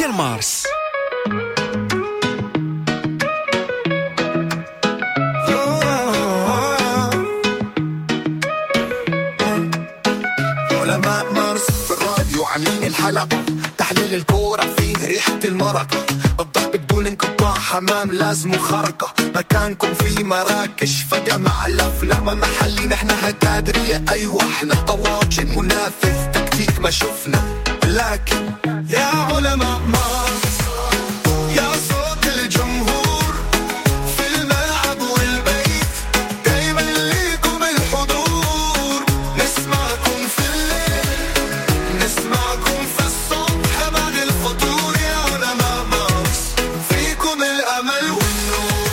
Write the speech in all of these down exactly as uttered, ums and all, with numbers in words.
ديال مارس. علماء مارس في الراديو عاملين الحلقة، تحليل الكورة فيه ريحة المرقة، الضحك بدون انقطاع، حمام لازم خرقة، مكانكم في مراكش فجأة مع الأفلام محلي، نحن هكادرية أيوة احنا طواجن، منافس تكتيك ما شفنا، لكن يا علماء مارس يا صوت الجمهور في الملعب والبيت، دايما ليكم الحضور، نسمعكم في الليل نسمعكم في الصبح بعد الفطور، يا علماء مارس فيكم الأمل والنور.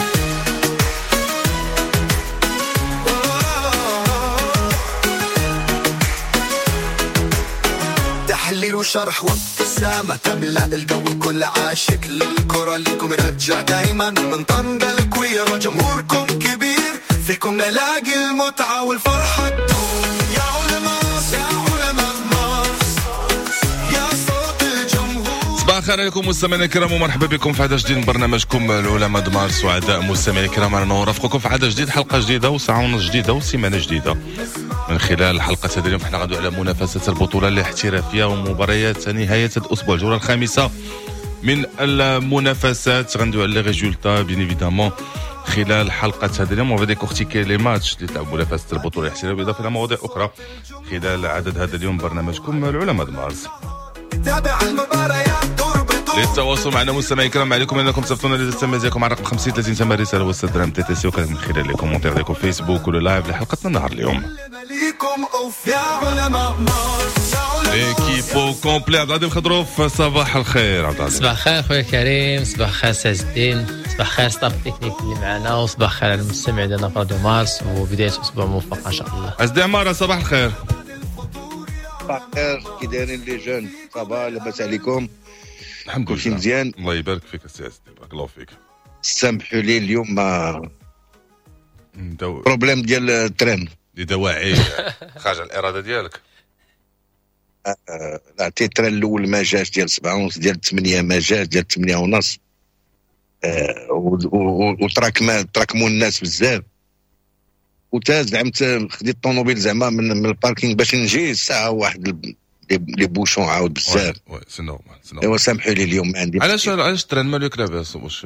تحليل وشرح وابتسامة تملأ الجو، كل عاشق للكرة لكم يرجع دايما من طنجة الكويرة، جمهوركم كبير فيكم نلاقي المتعة والفرحة تدوم، يا علماء يا علماء مارس يا صوت الجمهور. صباح الخير عليكم مستمعينا الكرام ومرحبا بكم في عدد جديد من برنامجكم العلماء د مارس. وعداء مستمعينا الكرام انا نرافقكم في عدد جديد، حلقة جديدة وساعة ونص جديدة وسيمانة جديدة. من خلال حلقة هذا اليوم احنا غادي على منافسة البطولة الاحترافية ومباريات نهاية الأسبوع، الجولة الخامسة من المنافسات، غندوي على لي ريزولتا بيان ايفيدامون خلال حلقة هذا اليوم، وغادي ديكورتيكي لي ماتش اللي تلعبوا منافسة البطولة الاحترافية بالإضافة إلى مواضيع أخرى خلال عدد هذا اليوم برنامجكم العلماء د مارس. تابع المباريات دور بدور. للتواصل معنا مستمعي الكرام عليكم انكم تصيفطونا الاستماع ديالكم على رقم خمسين ثلاثين ثمانية رساله واتساب ام تي تي سي، وكذلك من خلال لي كومونتير ديالكم فيسبوك ولا لايف لحلقتنا نهار اليوم. ليكيبو كومبلي غادي نخضروا في صباح الخير عبد العزيز. صباح الخير خويا كريم، صباح الخير ساز الدين، صباح الخير ستاف تكنيك اللي معنا، وصباح الخير على المستمع ديالنا في راديو مارس، وبدايه اسبوع موفق ان شاء الله. ازدي عماره صباح الخير. صباح الخير، كي دايرين لي جون؟ صباح لاباس عليكم؟ الحمد لله كلشي مزيان، الله يبارك فيك السي ازدي، بارك الله فيك. سامحوا لي اليوم ما دو... بروبليم ديال الترين لدواعي خارج الاراده ديالك. آه، عطيت الترين الاول ما جاش، ديال سبعة ونص، ديال ثمانية ما جاش، ديال ثمانية ونص، آه وتراكم تراكموا الناس بزاف، وتا زعمت خديت الطوموبيل زعما من, من الباركينغ باش نجي ساعه واحد لي بوشون عاود بزاف. وي سي نورمال سي ايوا نورمال. سامحوا لي اليوم ما عندي. علاش علاش التران مالك لاباس؟ واش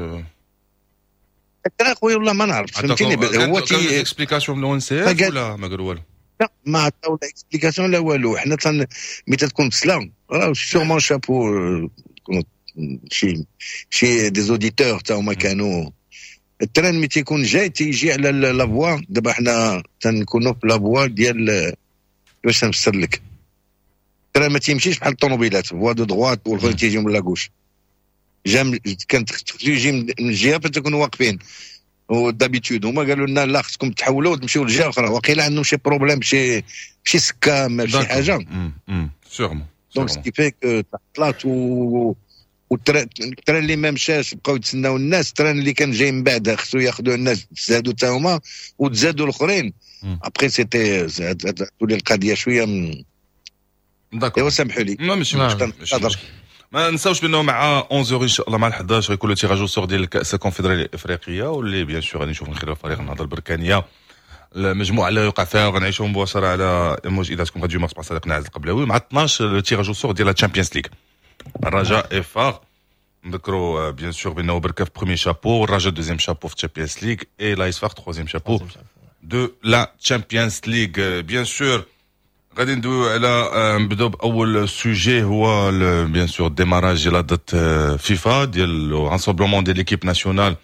التران خويا والله ما نعرف، فهمتيني؟ هو تي اكسبليكاسيون من الونسيف ولا ما قالوا والو؟ لا ما عطاو لا اكسبليكاسيون لا والو. حنا تن مي تكون بسلا راه سيغمون شابو كونوا شي شي دي زوديتور تا هما كانوا. التران مي تيكون جاي تيجي على لافوا، دابا حنا تنكونوا في لافوا ديال باش نفسر لك، التران ما تيمشيش بحال الطوموبيلات فوا دو دغوات والاخرين تيجيو من لاكوش، جا كانت تجي من الجهه فتكونوا واقفين، ودابيتود هما قالوا لنا لا خصكم تحولوا وتمشيو لجهه اخرى، واقيلا عندهم شي بروبليم شي شي سكام شي حاجه. امم سيغمون دونك سكي فيك طلعت و والتران اللي ما مشاش بقاو يتسناو الناس، التران اللي كان جاي من بعدها خصو ياخذوا الناس تزادوا حتى هما وتزادوا الاخرين. ابخي سيتي تولي القضيه شويه من داكور. ايوا سامحوا لي ما ماشي مشكل. ما ننساوش بانه مع أحد عشر ان شاء الله مع الحداش غيكون لو تيراج سور ديال الكاس الكونفدراليه الافريقيه، واللي بيان سور غادي نشوف من خلال فريق النهضه البركانيه المجموعه اللي يوقع فيها، وغنعيشوا مباشره على موج اذاعتكم راديو مارس مع صديقنا نعز القبلاوي، مع اثناش لو تيراج سور ديال الشامبيونز ليغ. الرجاء افار نذكروا بيان سور بانه بركه في بروميي شابو، والرجاء دوزيام شابو في الشامبيونز ليغ، اي لا اصفاق تروزيام شابو دو لا تشامبيونز ليغ. بيان سور غادي ندويو على نبداو باول سوجي، هو بيان سور ديماراج ديال دات فيفا ديال راسومبلومون ديال ليكيب ناسيونال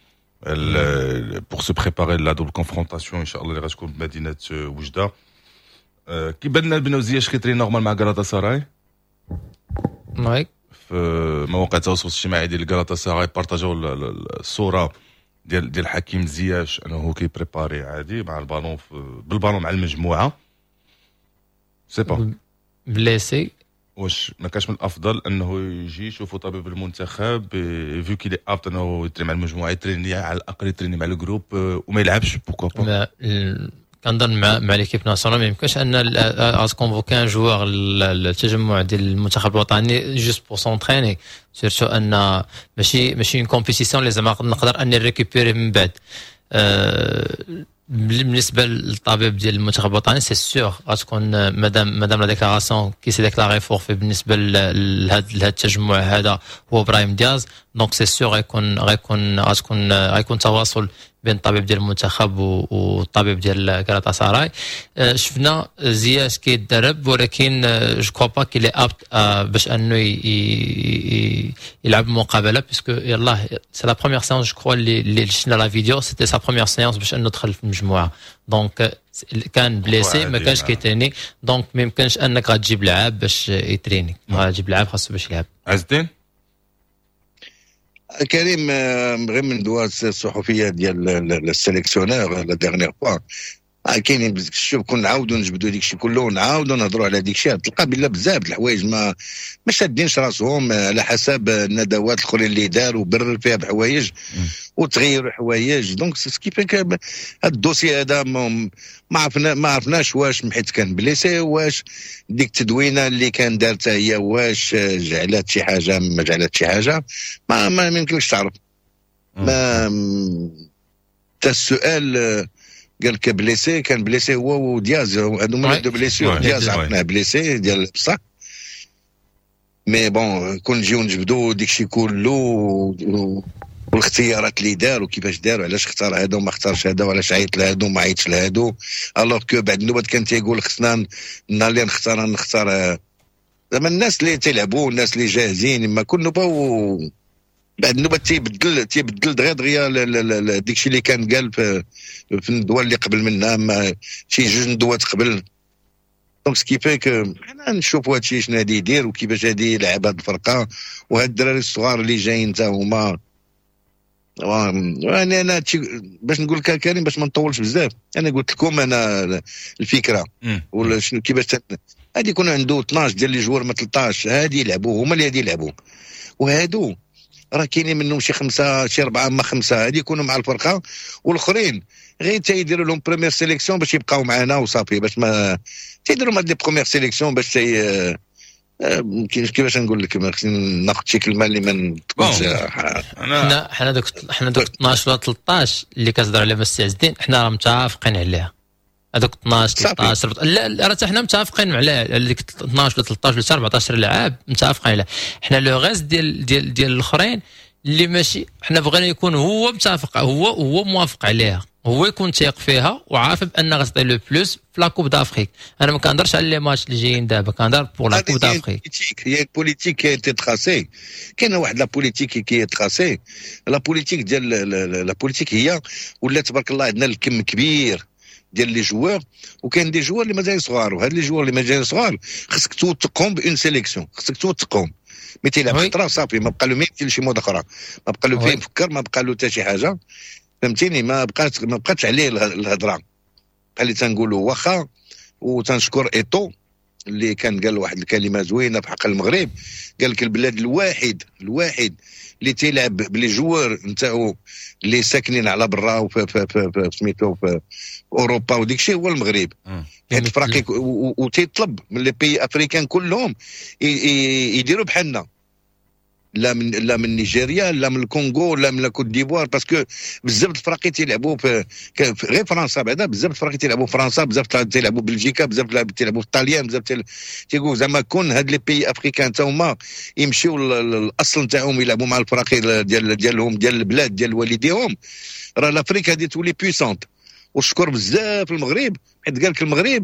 بور سو بريباري لا دوبل كونفرونطاسيون ان شاء الله اللي غتكون بمدينه وجده. كيبان لنا بانه زياش كيتري نورمال مع غالاتا ساراي. وي في مواقع التواصل الاجتماعي ديال غالاتا ساراي بارطاجاو الصوره ديال ديال حكيم زياش انه كيبريباري عادي مع البالون بالبالون مع المجموعه. سي با بليسي، واش ما كانش من الافضل انه يجي يشوفوا طبيب المنتخب فيو كي لي ابت انه يتري مع المجموعه، يتريني على الاقل يتريني مع الجروب وما يلعبش بوكو با؟ كنظن مع مع ليكيب ناسيونال ما يمكنش ان از كونفوكي ان جوار التجمع ديال المنتخب الوطني جوست بور سونتريني سيرتو ان ماشي ماشي اون كومبيتيسيون اللي زعما نقدر اني ريكوبيري من بعد. أه بالنسبه للطبيب ديال المنتخب الوطني سي سيغ غتكون مادام مادام لا ديكلاراسيون كي سي ديكلاري فورفي بالنسبه لهذا لهذا التجمع هذا هو ابراهيم دياز، دونك سي سيغ غيكون غيكون غتكون غيكون تواصل بين الطبيب ديال المنتخب والطبيب ديال كراتا ساراي. شفنا زياش كيتدرب ولكن جو كوا با كيلي ابت باش انه يلعب مقابله باسكو يلاه سي لا بروميير سيونس جو كوا اللي شفنا لا فيديو سيتي سا بروميير سيونس باش انه دخل في المجموعه، دونك كان بليسي ما كانش كيتريني، دونك ما يمكنش انك غتجيب لعاب باش يتريني، غتجيب لعاب خاصو باش يلعب. عز الدين كريم غير من دوات الصحفيه ديال السيليكسيونور لا ديرنيير فوا كاينين شوف كون نعاودوا نجبدوا ديك الشيء كله ونعاودوا نهضروا على ديك الشيء، تلقى بلا بزاف د الحوايج ما ما شادينش راسهم على حسب الندوات الاخرين اللي داروا برر فيها بحوايج وتغيروا حوايج. دونك سكيفيك هذا الدوسي هذا ما عرفنا ما عرفناش واش حيت كان بليسي، واش ديك التدوينه اللي كان دارتها هي واش جعلت شي حاجه ما جعلت شي حاجه ما ما يمكنش تعرف. ما تا السؤال قال لك بليسي كان بليسي هو ودياز هادو هما دو بليسيور، دياز عرفناه بليسي ديال بصح مي بون كون نجيو نجبدو داكشي كله والاختيارات اللي دار وكيفاش دار وعلاش اختار هذا وما اختارش هذا وعلاش عيط لهادو وما عيطش لهادو، الوغ كو بعد النوبات كان تيقول خصنا النهار اللي نختار نختار زعما الناس اللي تيلعبوا الناس اللي جاهزين ما كل نوبه و بعد النوبه تيبدل تيبدل دغيا دغيا داكشي اللي كان قال في في الندوه اللي قبل منها شي جوج ندوات قبل. دونك سكيفيك حنا نشوفوا هادشي شنو غادي يدير وكيفاش غادي يلعب هاد الفرقه وهاد الدراري الصغار اللي جايين حتى هما. انا انا باش نقول لك كريم باش ما نطولش بزاف، انا قلت لكم انا الفكره ولا شنو كيفاش غادي يكون عنده اثناش ديال لي جوار ما ثلاثطاش هادي يلعبوا هما اللي غادي يلعبوا، وهادو راه كاينين منهم شي خمسه شي اربعه ما خمسه هادي يكونوا مع الفرقه والاخرين غير تيديروا لهم بريمير سيليكسيون باش يبقاو معنا وصافي، باش ما تيديروا هاد لي بروميير سيليكسيون باش تي كيفاش نقول لك ناخذ شي كلمه اللي ما تكونش حنا حنا دوك حنا دوك اثناش ولا ثلاثطاش اللي كتهضر عليها السي عز الدين حنا راه متفقين عليها، هذوك اثناش ثلاثطاش لا راه حتى حنا متفقين على ديك اثناش ولا ثلاثطاش ولا أربعطاش لاعب متفقين عليه. حنا لو غاز ديال ديال ديال الاخرين اللي ماشي حنا بغينا يكون هو متفق هو هو موافق عليها، هو يكون تيق فيها وعارف بان غتعطي لو بلوس في لا كوب دافريك. انا ما كنهضرش على لي ماتش اللي جايين دابا، كنهضر بور لا كوب دافريك. هي البوليتيك كي تي تراسي، كاينه واحد لا بوليتيك كي تراسي، لا بوليتيك ديال لا بوليتيك هي ولا تبارك الله عندنا الكم كبير ديال لي جوار وكاين دي جوار اللي مازال صغار، وهاد لي جوار اللي مازال صغار خصك توثقهم بون سيليكسيون، خصك توثقهم مي تيلعب خطره صافي ما بقى له ما يمثل شي مود اخرى، ما بقى له فين يفكر، ما بقى له حتى شي حاجه فهمتيني، ما بقات ما بقاتش عليه الهضره بحال اللي تنقولوا واخا. وتنشكر ايتو اللي كان قال واحد الكلمه زوينه في حق المغرب، قال لك البلاد الواحد الواحد اللي تيلعب بلي جوار نتاعو اللي ساكنين على برا وفي سميتو في اوروبا وديك الشيء هو المغرب، حيت الفراقي وتيطلب من لي بي افريكان كلهم يديروا بحالنا، لا من لا من نيجيريا لا من الكونغو لا من كوت ديفوار، باسكو بزاف الفراقي تيلعبوا في غير فرنسا، بعدا بزاف الفراقي تيلعبوا في فرنسا، بزاف تيلعبوا بلجيكا، بزاف تيلعبوا في الطاليان، بزاف تيقولوا زعما كون هاد لي بي افريكان حتى هما يمشيو الاصل نتاعهم يلعبوا مع الفراقي ديال ديالهم ديال البلاد ديال والديهم، راه لافريك غادي تولي بويسونت. وشكر بزاف المغرب حيت قال لك المغرب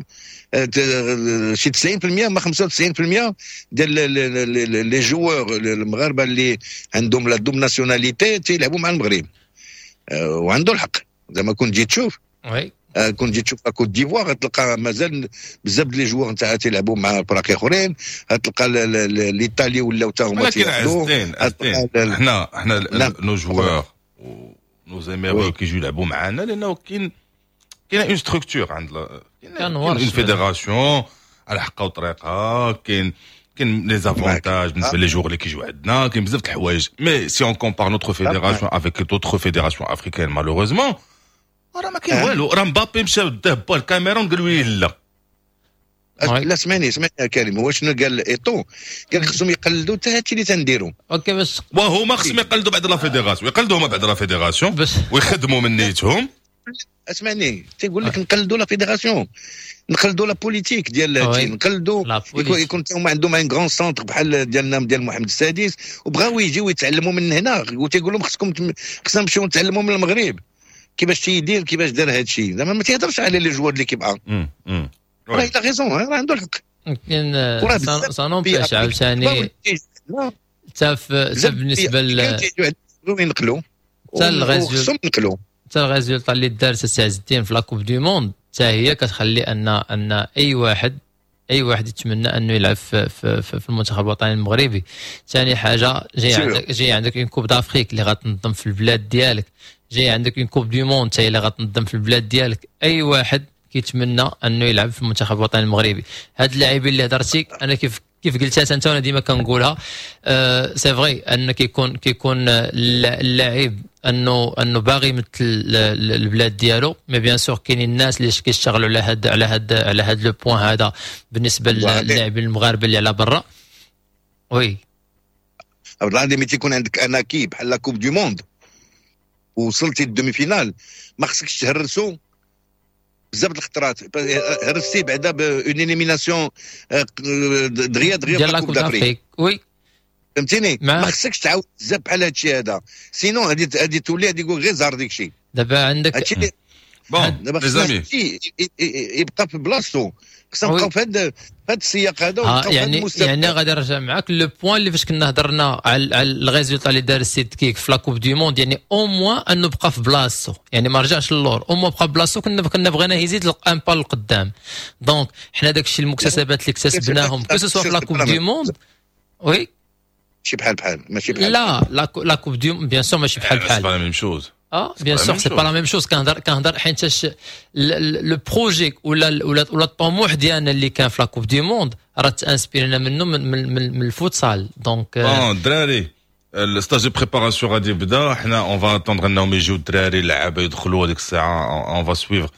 شي تسعين بالمئة ما خمسة وتسعين بالمئة ديال لي جوور المغاربه اللي عندهم لا دوب ناسيوناليتي تيلعبوا مع المغرب، وعنده الحق زعما كون تجي تشوف وي كون تجي تشوف كوت ديفوار غتلقى مازال بزاف لي جوور نتاعها تيلعبوا مع فراقي اخرين، غتلقى ليطالي ولاو حتى هما تيلعبوا. حنا حنا نو جوور نو زيميرو كيجيو يلعبوا معنا لانه كاين كاين اون ستركتور عند كاين اون فيدراسيون على حقها وطريقها، كاين كاين لي زافونتاج بالنسبه لي جوغ اللي كيجيو عندنا، كاين بزاف د الحوايج. مي سي اون كومبار نوتر فيدراسيون افيك دوطخ فيدراسيون افريكان مالوروزمون راه ما كاين والو، راه مبابي مشى داه با الكاميرون قالوا لي لا. لا سمعني سمعني يا كريم، هو شنو قال ايطو؟ قال خصهم يقلدوا حتى هادشي اللي تنديروا. اوكي بس وهما خصهم يقلدوا بعد لا فيدراسيون، يقلدوا هما بعد لا فيدراسيون ويخدموا من نيتهم. اسمعني تيقول لك نقلدوا لا فيدراسيون، نقلدوا لا بوليتيك ديال هادشي، نقلدوا يكون هما عندهم ان غران سونتر بحال ديالنا ديال محمد السادس، وبغاو يجيو يتعلموا من هنا، وتيقول لهم خصكم خصنا نمشيو نتعلموا من المغرب كيفاش تيدير كيفاش دار هادشي. زعما ما تيهضرش على لي جوار اللي كيبقى. راه لا غيزون، راه عنده الحق. كاين سانومبيش عاوتاني حتى حتى بالنسبه ل ينقلوا حتى الغيزيو خصهم ينقلوا حتى الريزولطا اللي دارت سي عز الدين في لاكوب دو موند حتى هي كتخلي ان ان اي واحد اي واحد يتمنى انه يلعب في, في, في المنتخب الوطني المغربي. ثاني حاجه جاي عندك جاي عندك اون كوب دافريك اللي غتنظم في البلاد ديالك، جاي عندك اون كوب دو موند حتى هي اللي غتنظم في البلاد ديالك. اي واحد كيتمنى انه يلعب في المنتخب الوطني المغربي. هاد اللاعبين اللي هضرتي انا كيف كيف قلتها انت وانا ديما كنقولها، أه سي فري ان كيكون كيكون اللاعب انه انه باغي يمثل البلاد ديالو، مي بيان سور كاينين الناس اللي كيشتغلوا على هاد على هاد على هاد لو بوين هذا بالنسبه للاعبين المغاربه اللي على برا. وي عبد العظيم، ملي تيكون عندك اناكي بحال لا كوب دو موند ووصلتي للدومي فينال، ما خصكش تهرسوا بزاف د الخطرات. هرستي بعدا بون اليميناسيون دغيا دغيا ديال لا كوب دافريك. وي فهمتيني، ما خصكش تعاود بزاف بحال هادشي هذا، سينو غادي غادي تولي غادي يقول غير زهر ديكشي. دابا عندك بون دابا خصنا يبقى في بلاصتو، خصنا نبقاو في هذا هذا السياق هذا ونبقاو في هذا المستوى. يعني غادي نرجع معاك لو بوين اللي فاش كنا هضرنا على على الريزولطا اللي دار السيد كيك في لاكوب دو موند، يعني او موان انه بقى في بلاصتو، يعني ما رجعش للور، او موان بقى في بلاصتو. كنا كنا بغينا يزيد ان با للقدام. دونك حنا داك الشيء المكتسبات اللي اكتسبناهم كو سوا في لاكوب دو موند. وي ماشي بحال بحال ماشي بحال لا لا كوب دو بيان سور ماشي بحال بحال. سي با لا ميم شوز. اه بيان سور سي با لا ميم شوز. كنهضر كنهضر حيت لو بروجي ولا ولا ولا الطموح ديالنا اللي كان في لاكوب دي موند راه تانسبيرينا منه من من, من الفوتسال. دونك اه الدراري الستاج دو بريباراسيون غادي يبدا، حنا اون فا اتوندر انهم يجيو الدراري اللعابه يدخلوا هذيك الساعه. اون فا سويفر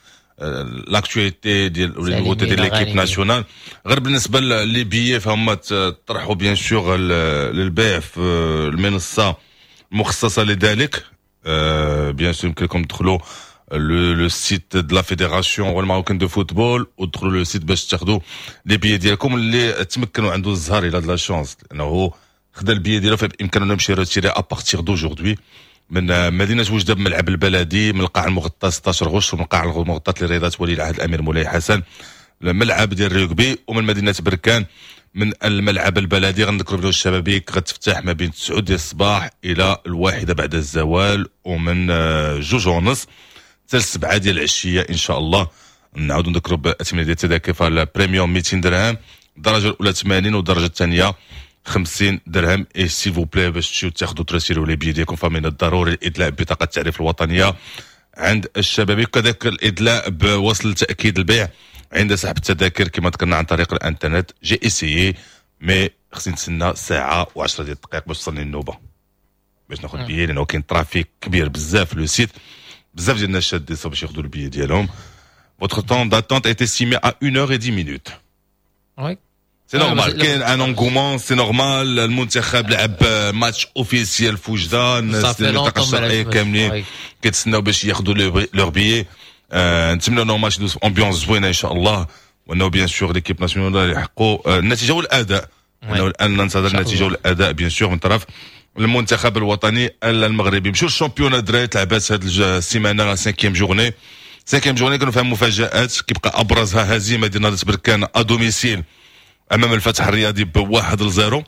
لاكتواليتي ديال النوتي ديال ليكيب ناسيونال. غير بالنسبه لي بيي فهم طرحوا بيان سور للبيع في المنصه المخصصه لذلك. بيان سور يمكن لكم تدخلوا لو سيت دو لا فيدراسيون ولا ماروكان دو فوتبول وتدخلوا لو سيت باش تاخذوا لي بيي ديالكم اللي تمكنوا عنده الزهر الى لا شونس لانه خدا البيي ديالو فبامكانه يمشي ريتيري ا بارتير دوجوردي من مدينه وجده بملعب البلدي، من القاع المغطى ستة عشر غش، ومن القاع المغطى لرياضه ولي العهد الامير مولاي حسن، الملعب ديال الريغبي. ومن مدينه بركان من الملعب البلدي غنذكروا بلو الشبابيك غتفتح ما بين تسعة ديال الصباح الى الواحده بعد الزوال، ومن جوج ونص حتى السبعه ديال العشيه ان شاء الله. نعاودوا نذكروا باثمنه ديال التذاكر فالبريميوم مئتين درهم، الدرجه الاولى ثمانين والدرجه الثانيه خمسين درهم. اي سي فو بلاي باش تمشيو تاخذوا ترسيلوا لي بي ديالكم فمن الضروري الادلاء ببطاقه التعريف الوطنيه عند الشبابيك، وكذلك الادلاء بوصل تاكيد البيع عند سحب التذاكر كما ذكرنا عن طريق الانترنت. جي اسيي مي خصني نتسنى ساعه و10 ديال الدقائق باش توصلني النوبه باش ناخذ بيي، لانه كاين ترافيك كبير بزاف لو سيت، بزاف ديال الناس شادين باش ياخذوا البيي ديالهم. Votre temps d'attente est estimé à une heure et dix minutes. Oui. C'est normal. كاين ان انغومون، سي نورمال. المنتخب لعب ماتش اوفيسيال في وجده، الناس المنطقه الشرقيه كاملين كيتسناو باش ياخذوا لور بيي. نتمنوا انه ماتش دوز امبيونس زوينه ان شاء الله، وانه بيان سور ليكيب ناسيونال يحققوا النتيجه والاداء. انه الان ننتظر النتيجه والاداء بيان سور من طرف المنتخب الوطني المغربي. مشيو الشامبيون دراري تلعبات هذه السيمانه سانكيام جورني. سانكيام جورني كانوا فيها مفاجات، كيبقى ابرزها هزيمه ديال نهضه بركان ادوميسيل امام الفتح الرياضي بواحد لزيرو.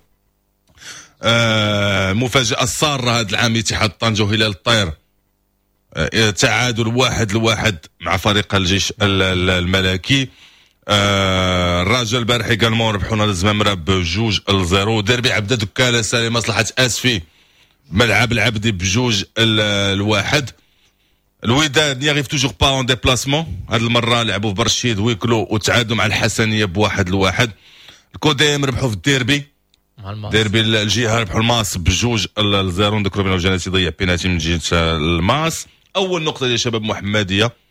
آه مفاجاه الساره هذا العام اتحاد طنجه وهلال الطير آه تعادل واحد لواحد مع فريق الجيش الملكي. آه الرجاء البارح ايغالمون ربحوا نهضه الزمامره بجوج لزيرو. ديربي عبده دكاله سالي مصلحه اسفي ملعب العبدي بجوج الواحد. الوداد نيغيف توجور با اون ديبلاسمون، هذه المره لعبوا في برشيد ويكلو وتعادلوا مع الحسنيه بواحد لواحد. الكوديم ربحوا في الديربي ديربي الجهه ربحوا الماس بجوج لزيرو. نذكروا بان الجناتي ضيع بيناتي من جهه الماس. اول نقطه ديال شباب محمديه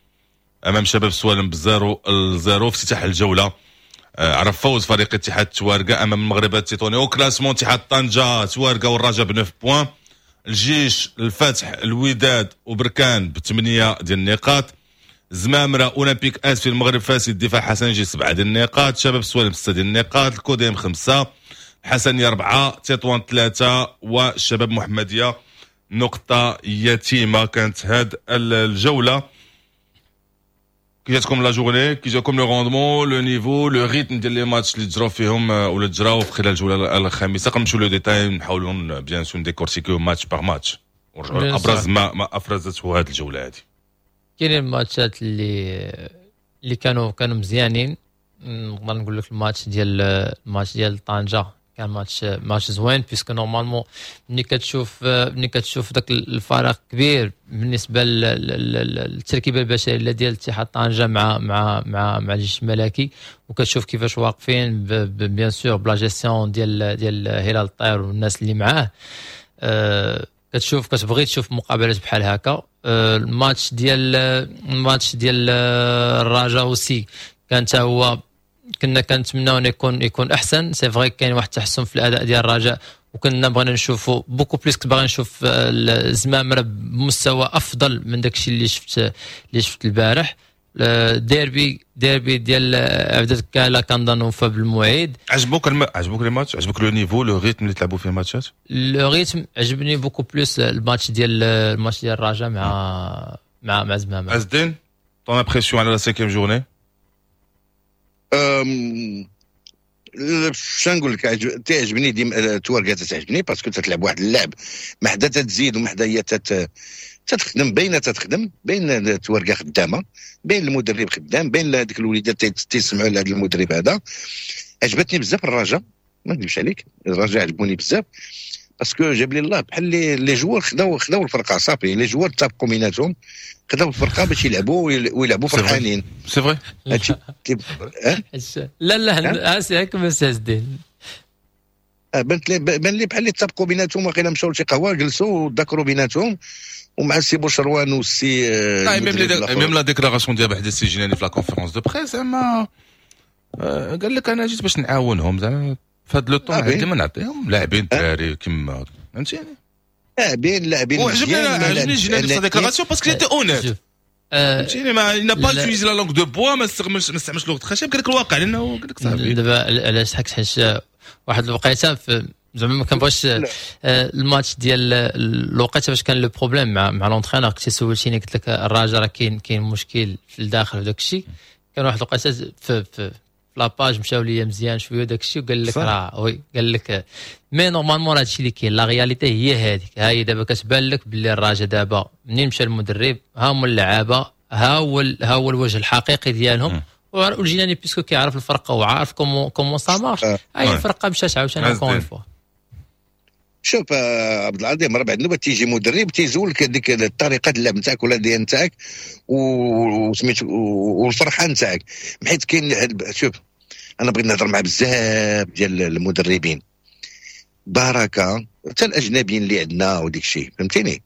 امام شباب سوالم بزيرو الزيرو في افتتاح الجوله. عرف فوز فريق اتحاد توارقه امام المغرب التيتوني، وكلاسمون اتحاد طنجه توارقه والرجاء بنوف بوان، الجيش الفتح الوداد وبركان بثمانيه ديال النقاط، زمامره اولمبيك اس في المغرب فاسي الدفاع حسنجي سبعه ديال النقاط، شباب سوالم سته ديال النقاط، الكوديم خمسه، الحسنيه اربعه، تطوان ثلاثه، والشباب محمديه نقطه يتيمه. كانت هاد الجوله. كي جاتكم لا جورني، كي جاكم لو روندمون، لو نيفو، لو ريتم ديال لي ماتش اللي تجراو فيهم ولا تجراو في خلال الجوله الخامسه؟ قنمشوا لو ديتاي نحاولوا بيان سور نديكورتيكيو ماتش باغ ماتش ابرز ما ما افرزته هذه الجوله هذه. كاينين الماتشات اللي اللي كانوا كانوا مزيانين. نقدر نقول لك الماتش ديال الماتش ديال طنجه كان ماتش ماتش زوين، بيسكو نورمالمون ملي كتشوف ملي كتشوف داك الفارق كبير بالنسبه للتركيبه البشريه اللي ديال اتحاد طنجه مع مع مع مع الجيش الملكي، وكتشوف كيفاش واقفين بيان سور بلا جيستيون ديال ديال هلال الطير والناس اللي معاه. أه كتشوف كتبغي تشوف مقابلات بحال هكا. أه الماتش ديال الماتش ديال الرجاء اوسي كان حتى هو كنا كنتمناو انه يكون يكون احسن. سي فري كاين واحد التحسن في الاداء ديال الرجاء، وكنا بغينا نشوفوا بوكو بليس، كنت باغي نشوف الزمامره بمستوى افضل من داكشي اللي شفت اللي شفت البارح. ديربي ديربي ديال عبدة كالا كنظن وفى بالموعد. عجبوك الم... عجبوك لي ماتش؟ عجبوك لو نيفو لو ريتم اللي تلعبوا فيه الماتشات؟ لو ريتم عجبني بوكو بليس الماتش ديال الماتش ديال الرجاء مع مع مع زمامره. ازدين طون امبرسيون على لا سينكيام جورني؟ شنو نقول لك، تعجبني ديما توارقه، تعجبني باسكو تتلعب واحد اللعب ما حدا تتزيد وما حدا هي تت تتخدم بين تتخدم بين توارقه خدامه، بين المدرب خدام، بين هذيك الوليدات تيسمعوا لهذا المدرب هذا. عجبتني بزاف الرجاء، ما نكذبش عليك، الرجاء عجبوني بزاف باسكو جاب لي الله بحال لي لي جوار خداو خداو الفرقه صافي، لي جوار تابقوا بيناتهم خداو الفرقه باش يلعبوا ويلعبوا فرحانين. سي فري هادشي لا لا هاسي بس الدين بانت لي بان لي بحال اللي تابقوا بيناتهم، واقيلا مشاو لشي قهوه جلسوا وذكروا بيناتهم، ومع السي بوشروان والسي لا ميم لا ديكلاراسيون ديال بحد السي جيناني في لا كونفيرونس دو بريس زعما قال لك انا جيت باش نعاونهم زعما في هذا لو طون عندي ما نعطيهم لاعبين دراري كيما فهمتيني، لاعبين لاعبين وعجبني عجبني جيناني في ديكلاراسيون باسكو تي اونيت فهمتيني، ما لا با تيوزي لا لونغ دو بوا، ما استعملش ما استعملش لغه الخشب، قال لك الواقع لانه قال لك صافي. دابا علاش حكت حيت واحد الوقيته زعما ما كنبغيش الماتش ديال الوقيته باش كان لو بروبليم مع مع لونترينور. كنتي سولتيني قلت لك الرجاء راه كاين كاين مشكل في الداخل في داك الشيء. كان واحد الوقيته في في لاباج مشاو ليا مزيان شويه داك الشيء، وقال لك راه وي قال لك مي نورمالمون هادشي اللي كاين لا رياليتي هي هذيك. ها هي دابا كتبان لك باللي الرجاء دابا منين مشى المدرب ها هما اللعابه، ها هو ها هو الوجه الحقيقي ديالهم. والجيناني بيسكو كيعرف الفرقه وعارف كومون كومون سا مارش، هاي الفرقه مشات عاوتاني كون فوا. شوف عبد العظيم، راه بعد نوبه تيجي مدرب تيزولك هذيك الطريقه اللعب نتاعك ولا ديال نتاعك وسميت والفرحه نتاعك، حيت كاين. شوف انا بغيت نهضر مع بزاف ديال المدربين بركه، حتى الاجنبيين اللي عندنا وديك الشيء فهمتيني.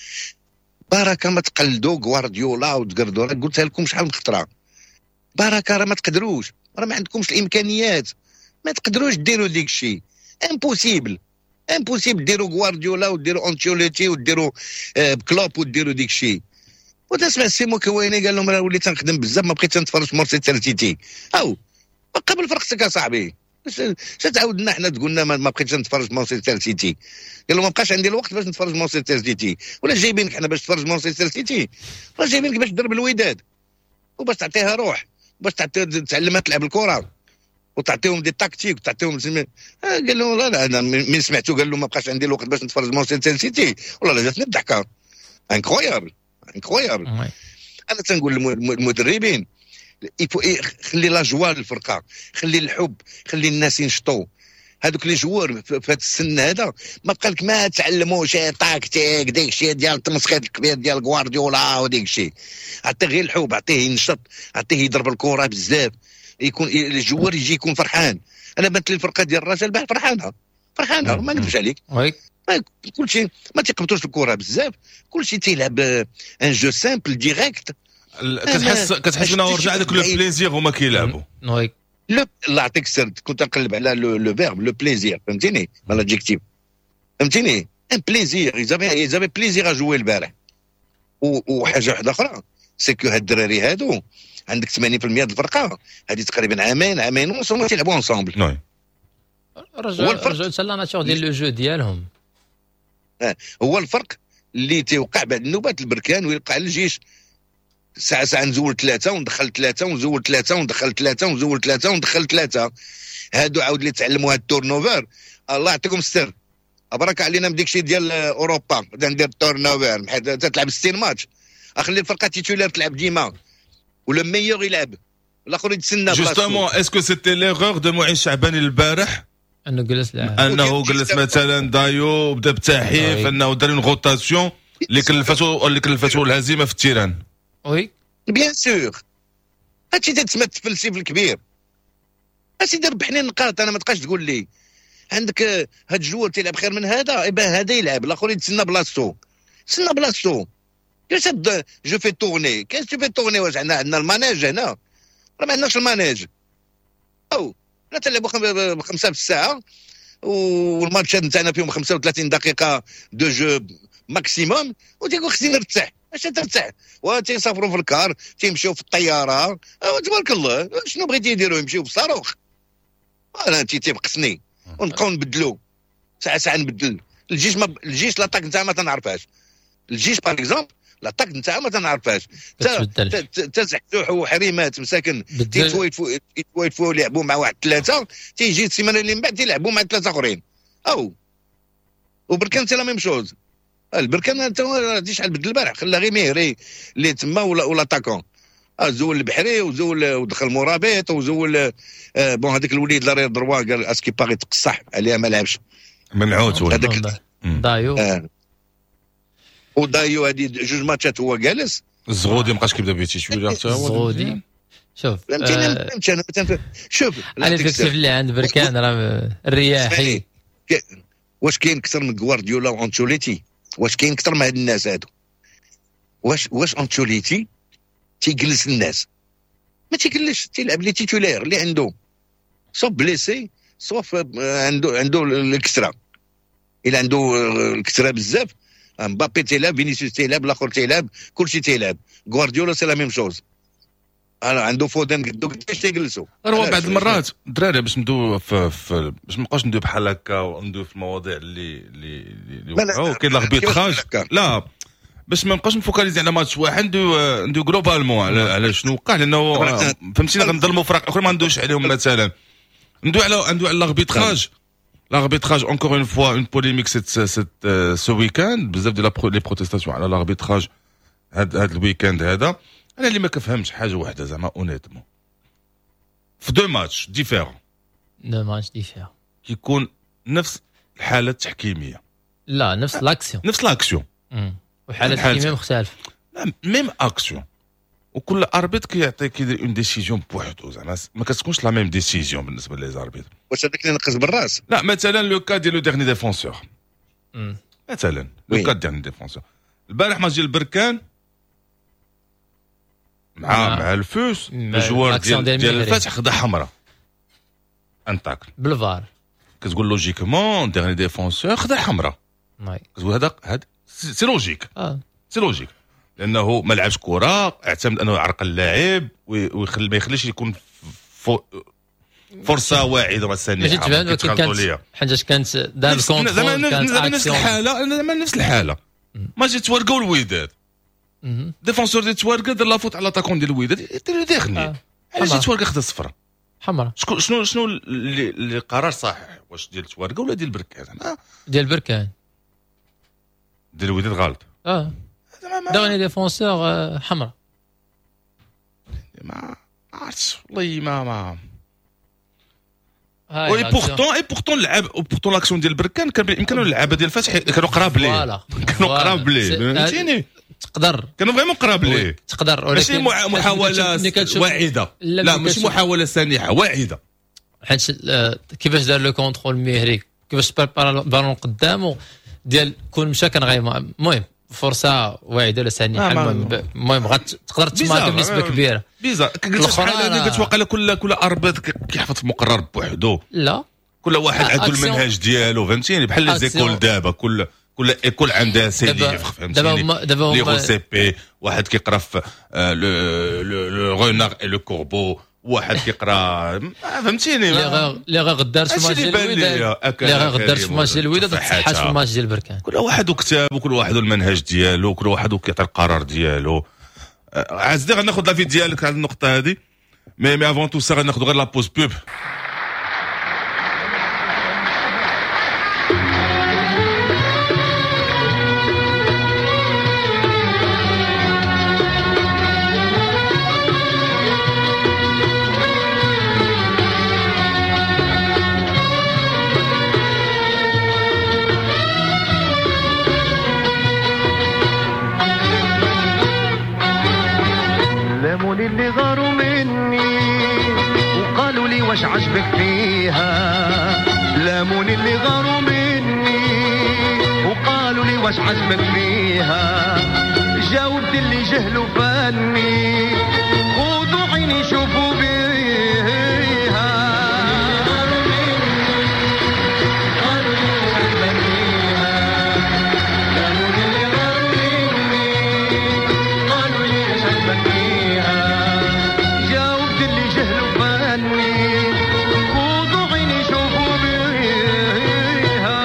بركه ما تقلدوا غوارديولا وتقردوا، راه قلتها لكم شحال من خطره. بركه راه ما تقدروش، راه ما عندكمش الامكانيات، ما تقدروش ديروا ديك الشيء، امبوسيبل امبوسيبل ديروا غوارديولا وديروا انشيلوتي وديروا آه كلوب وديروا ديك الشيء. وتسمع سيمو كويني قال لهم راه وليت تنخدم بزاف، ما بقيتش نتفرج مانشستر سيتي. او قبل فرقتك اصاحبي، اش تعاود لنا حنا تقولنا ما بقيتش نتفرج مانشستر سيتي؟ قال له ما بقاش عندي الوقت باش نتفرج مانشستر سيتي. ولا جايبينك حنا باش تتفرج مانشستر سيتي؟ راه جايبينك باش تضرب الوداد وباش تعطيها روح، باش تعلمها تلعب الكره وتعطيهم دي تاكتيك وتعطيهم سمي. قال له لا لا انا من سمعته قال له ما بقاش عندي الوقت باش نتفرج مانشستر سيتي. والله جاتني الضحكه، انكرويابل انكرويابل. انا تنقول للمدربين خلي لا جوا للفرقه، خلي الحب، خلي الناس ينشطوا. هذوك لي جوار في هذا السن هذا ما بقى لك ما تعلموش تاكتيك ديك الشيء ديال التمسخيط الكبير ديال غوارديولا وديك الشيء. عطيه غير الحب، عطيه ينشط، عطيه يضرب الكره بزاف، يكون الجوار يجي يكون فرحان. انا بانت لي الفرقه ديال الرجاء البارح فرحانه فرحانه ما نكذبش عليك. كل شيء ما تيقبطوش الكره بزاف، كل شيء تيلعب ان جو سامبل ديريكت. كتحس كتحس انه رجع داك لو بليزير هما كيلعبوا. وي لو الله يعطيك السر، كنت نقلب على لو فيرب لو بليزير، فهمتيني؟ لادجيكتيف، فهمتيني؟ ان بليزير، ils avaient بليزير ا جوي البارح. وحاجه واحده اخرى سي كو هاد الدراري هادو عندك ثمانين بالمئة د الفرقه هذه تقريبا عامين عامين ونص هما تيلعبوا انصامبل. وي رجعوا رجعوا حتى لا ناتور ديال لو جو ديالهم. هو الفرق اللي تيوقع بعد النوبات البركان ويوقع الجيش. ساعه ساعه نزول ثلاثه وندخل ثلاثه ونزول ثلاثه وندخل ثلاثه ونزول ثلاثه وندخل ثلاثه. هادو عاود اللي تعلموا هاد التورنوفر الله يعطيكم السر. ابرك علينا من داكشي ديال اوروبا بدا ندير التورنوفر حيت تلعب ستين ماتش اخلي الفرقه تيتولار تلعب ديما ولا ميور يلعب الاخر يتسنى بلاصتو. جوستومون اسكو سيتي ليغور دو معين الشعباني البارح انه جلس لاعب انه جلس مثلا دايو بدا بتحيف انه دار اون روتاسيون اللي كلفتو اللي كلفتو الهزيمه في التيران. وي بيان سور هادشي تسمى التفلسيف الكبير. اسيدي ربحني النقاط انا ما تبقاش تقول لي عندك هاد الجوار تيلعب خير من هذا يبقى هذا يلعب الاخر يتسنى بلاصتو تسنى بلاصتو. كيفاش جو في تورني كيفاش جو في تورني واش عندنا عندنا الماناج هنا راه ما عندناش الماناج او لا تلعبوا بخمسه في الساعه والماتشات نتاعنا فيهم خمسة وثلاثين دقيقه دو جو ماكسيموم وتيقول خصني نرتاح. اش ترتاح وتيسافروا في الكار تيمشيو في الطياره تبارك الله شنو بغيتي يديروا يمشيو بالصاروخ. انا انت تيبقسني ونبقاو نبدلو ساعه ساعه نبدل. الجيش ما الجيش لاطاك نتاعها ما تنعرفهاش. الجيش باغ اكزومبل لاطاك نتاعها ما تنعرفهاش. تزحزح وحريمات مساكن تيتويتفوا يتويتفوا يلعبوا مع واحد ثلاثه تيجي السيمانه اللي من بعد تيلعبوا مع ثلاثه اخرين. او وبركان سي لا ميم شوز. البركان انت هادي شحال بدل البارح خلى غير مهري اللي تما ولا ولا تاكون زول البحري وزول ودخل مرابط وزول آه بون هذاك الوليد لارير دروا قال اسكي باغي تقصح عليها ما لعبش منعوت هذاك دايو آه. ودايو هذه جوج ماتشات هو جالس. الزغودي مابقاش كيبدا بيتي شويه حتى هو الزغودي شوف فهمتيني انا شوف الافكتيف اللي عند بركان راه الرياحي. واش كاين اكثر من غوارديولا وانشوليتي؟ واش كاين اكثر من هاد الناس هادو؟ واش واش انشوليتي تيجلس الناس؟ ما تيجلسش تيلعب لي تيتولير اللي عنده سو بليسي سوف عنده عنده الاكسترا. الا عنده الاكسترا بزاف مبابي تيلعب فينيسيوس تيلعب الاخر تيلعب كلشي تيلعب. غوارديولا سي لا ميم شوز. انا عنده فودن قدو قداش تيجلسوا. راه بعض المرات الدراري باش ندوي في, في باش ما نبقاوش ندوي بحال هكا وندوي في المواضيع اللي اللي اللي وقعوا كاين لاربيتراج لا باش ما نبقاوش نفوكاليزي على ماتش واحد ندوي ندوي جلوبالمون على, على شنو وقع لانه فهمتيني غنظلموا فرق اخرين ما ندويش عليهم مثلا ندوي على ندوي على لاربيتراج. L'arbitrage, encore une fois, une polémique cette, cette, euh, ce week-end. بزاف ديال les protestations على l'arbitrage هاد هاد الويكاند هذا. انا اللي ما كفهمش حاجه واحده زعما اونيتمون في دو ماتش ديفيرون دو ماتش ديفيرون كيكون نفس الحاله التحكيميه لا نفس لاكسيون نفس لاكسيون وحاله تحكيميه مختلفه ميم اكسيون وكل اربيت كيعطي كيدير اون ديسيزيون بوحدو زعما ما كتكونش لا ميم ديسيزيون بالنسبه لي زاربيت. واش هذاك اللي نقص بالراس؟ لا مثلا لو كا ديال لو ديرني ديفونسور مثلا لو كا ديرني ديفونسور البارح ماتش ديال البركان مع مع الفوس الجوار ديال ديال الفتح خدا حمراء انتاك بالفار كتقول لوجيكمون ديرني ديفونسور خدا حمراء كتقول هذا هذا سي لوجيك اه سي لوجيك لانه ما لعبش كره اعتمد انه يعرق اللاعب ويخلي ما يخليش يكون فو فرصه واعده وسانيه كانت حاجه كانت دار الكونترول كانت نفس الحاله زعما نفس الحاله ما جيت تورقوا الوداد ديفونسور ديال تورقه دار لافوت على لاطاكون ديال الوداد يدير ديرني علاش جيت تورقه خدا الصفراء حمراء شنو شنو اللي قرار صحيح واش ديال تورقه ولا ديال بركان ديال بركان ديال الوداد غلط اه دغني ديفونسور حمراء ما عرفتش والله ما ما وي بورتون اي بورتون لعب بورتون لاكسيون ديال بركان كان يمكن اللعابه ديال الفتح كانوا قراب ليه كانوا قراب ليه فهمتيني تقدر كانوا فريمون قراب ليه تقدر ولكن ماشي محاوله واعده لا ماشي محاوله سانحه واعده حيت كيفاش دار لو كونترول مهري كيفاش بريبار البالون قدامه ديال كون مشى كان غير المهم فرصه واعده لساني حل. المهم المهم غتقدر تسمع بنسبه كبيره. بيزا قلت شحال كتوقع كل كل اربط كيحفظ في مقرر بوحدو. لا كل واحد عنده المنهج ديالو فهمتيني بحال لي زيكول دابا كل كل ايكول عندها سي ليفر فهمتيني. دابا لي سي بي واحد كيقرا في لو لو رونار اي لو كوربو واحد كيقرا فهمتيني. لي غا غدارت في ماتش الوداد لي غا غدارت في ماتش الوداد ما تصحاش في ماتش ديال بركان. كل واحد وكتاب وكل واحد المنهج ديالو كل واحد كيعطي القرار ديالو. عزيزي غناخذ لافي ديالك على النقطه هذه مي مي افون تو سا غناخذ غير لا بوز بوب. لاموني اللي غاروا مني وقالوا لي واش عجبك فيها. لاموني اللي غاروا مني وقالوا لي واش عجبك فيها. جاوبت اللي جهلوا فاني خذوا عيني شوفوا بيها. قالوا لي واش عجبك فيها. لاموني اللي غاروا مني قالوا لي واش عجبك فيها. جاوبت اللي جهلوا فاني خذوا عيني شوفوا بيها.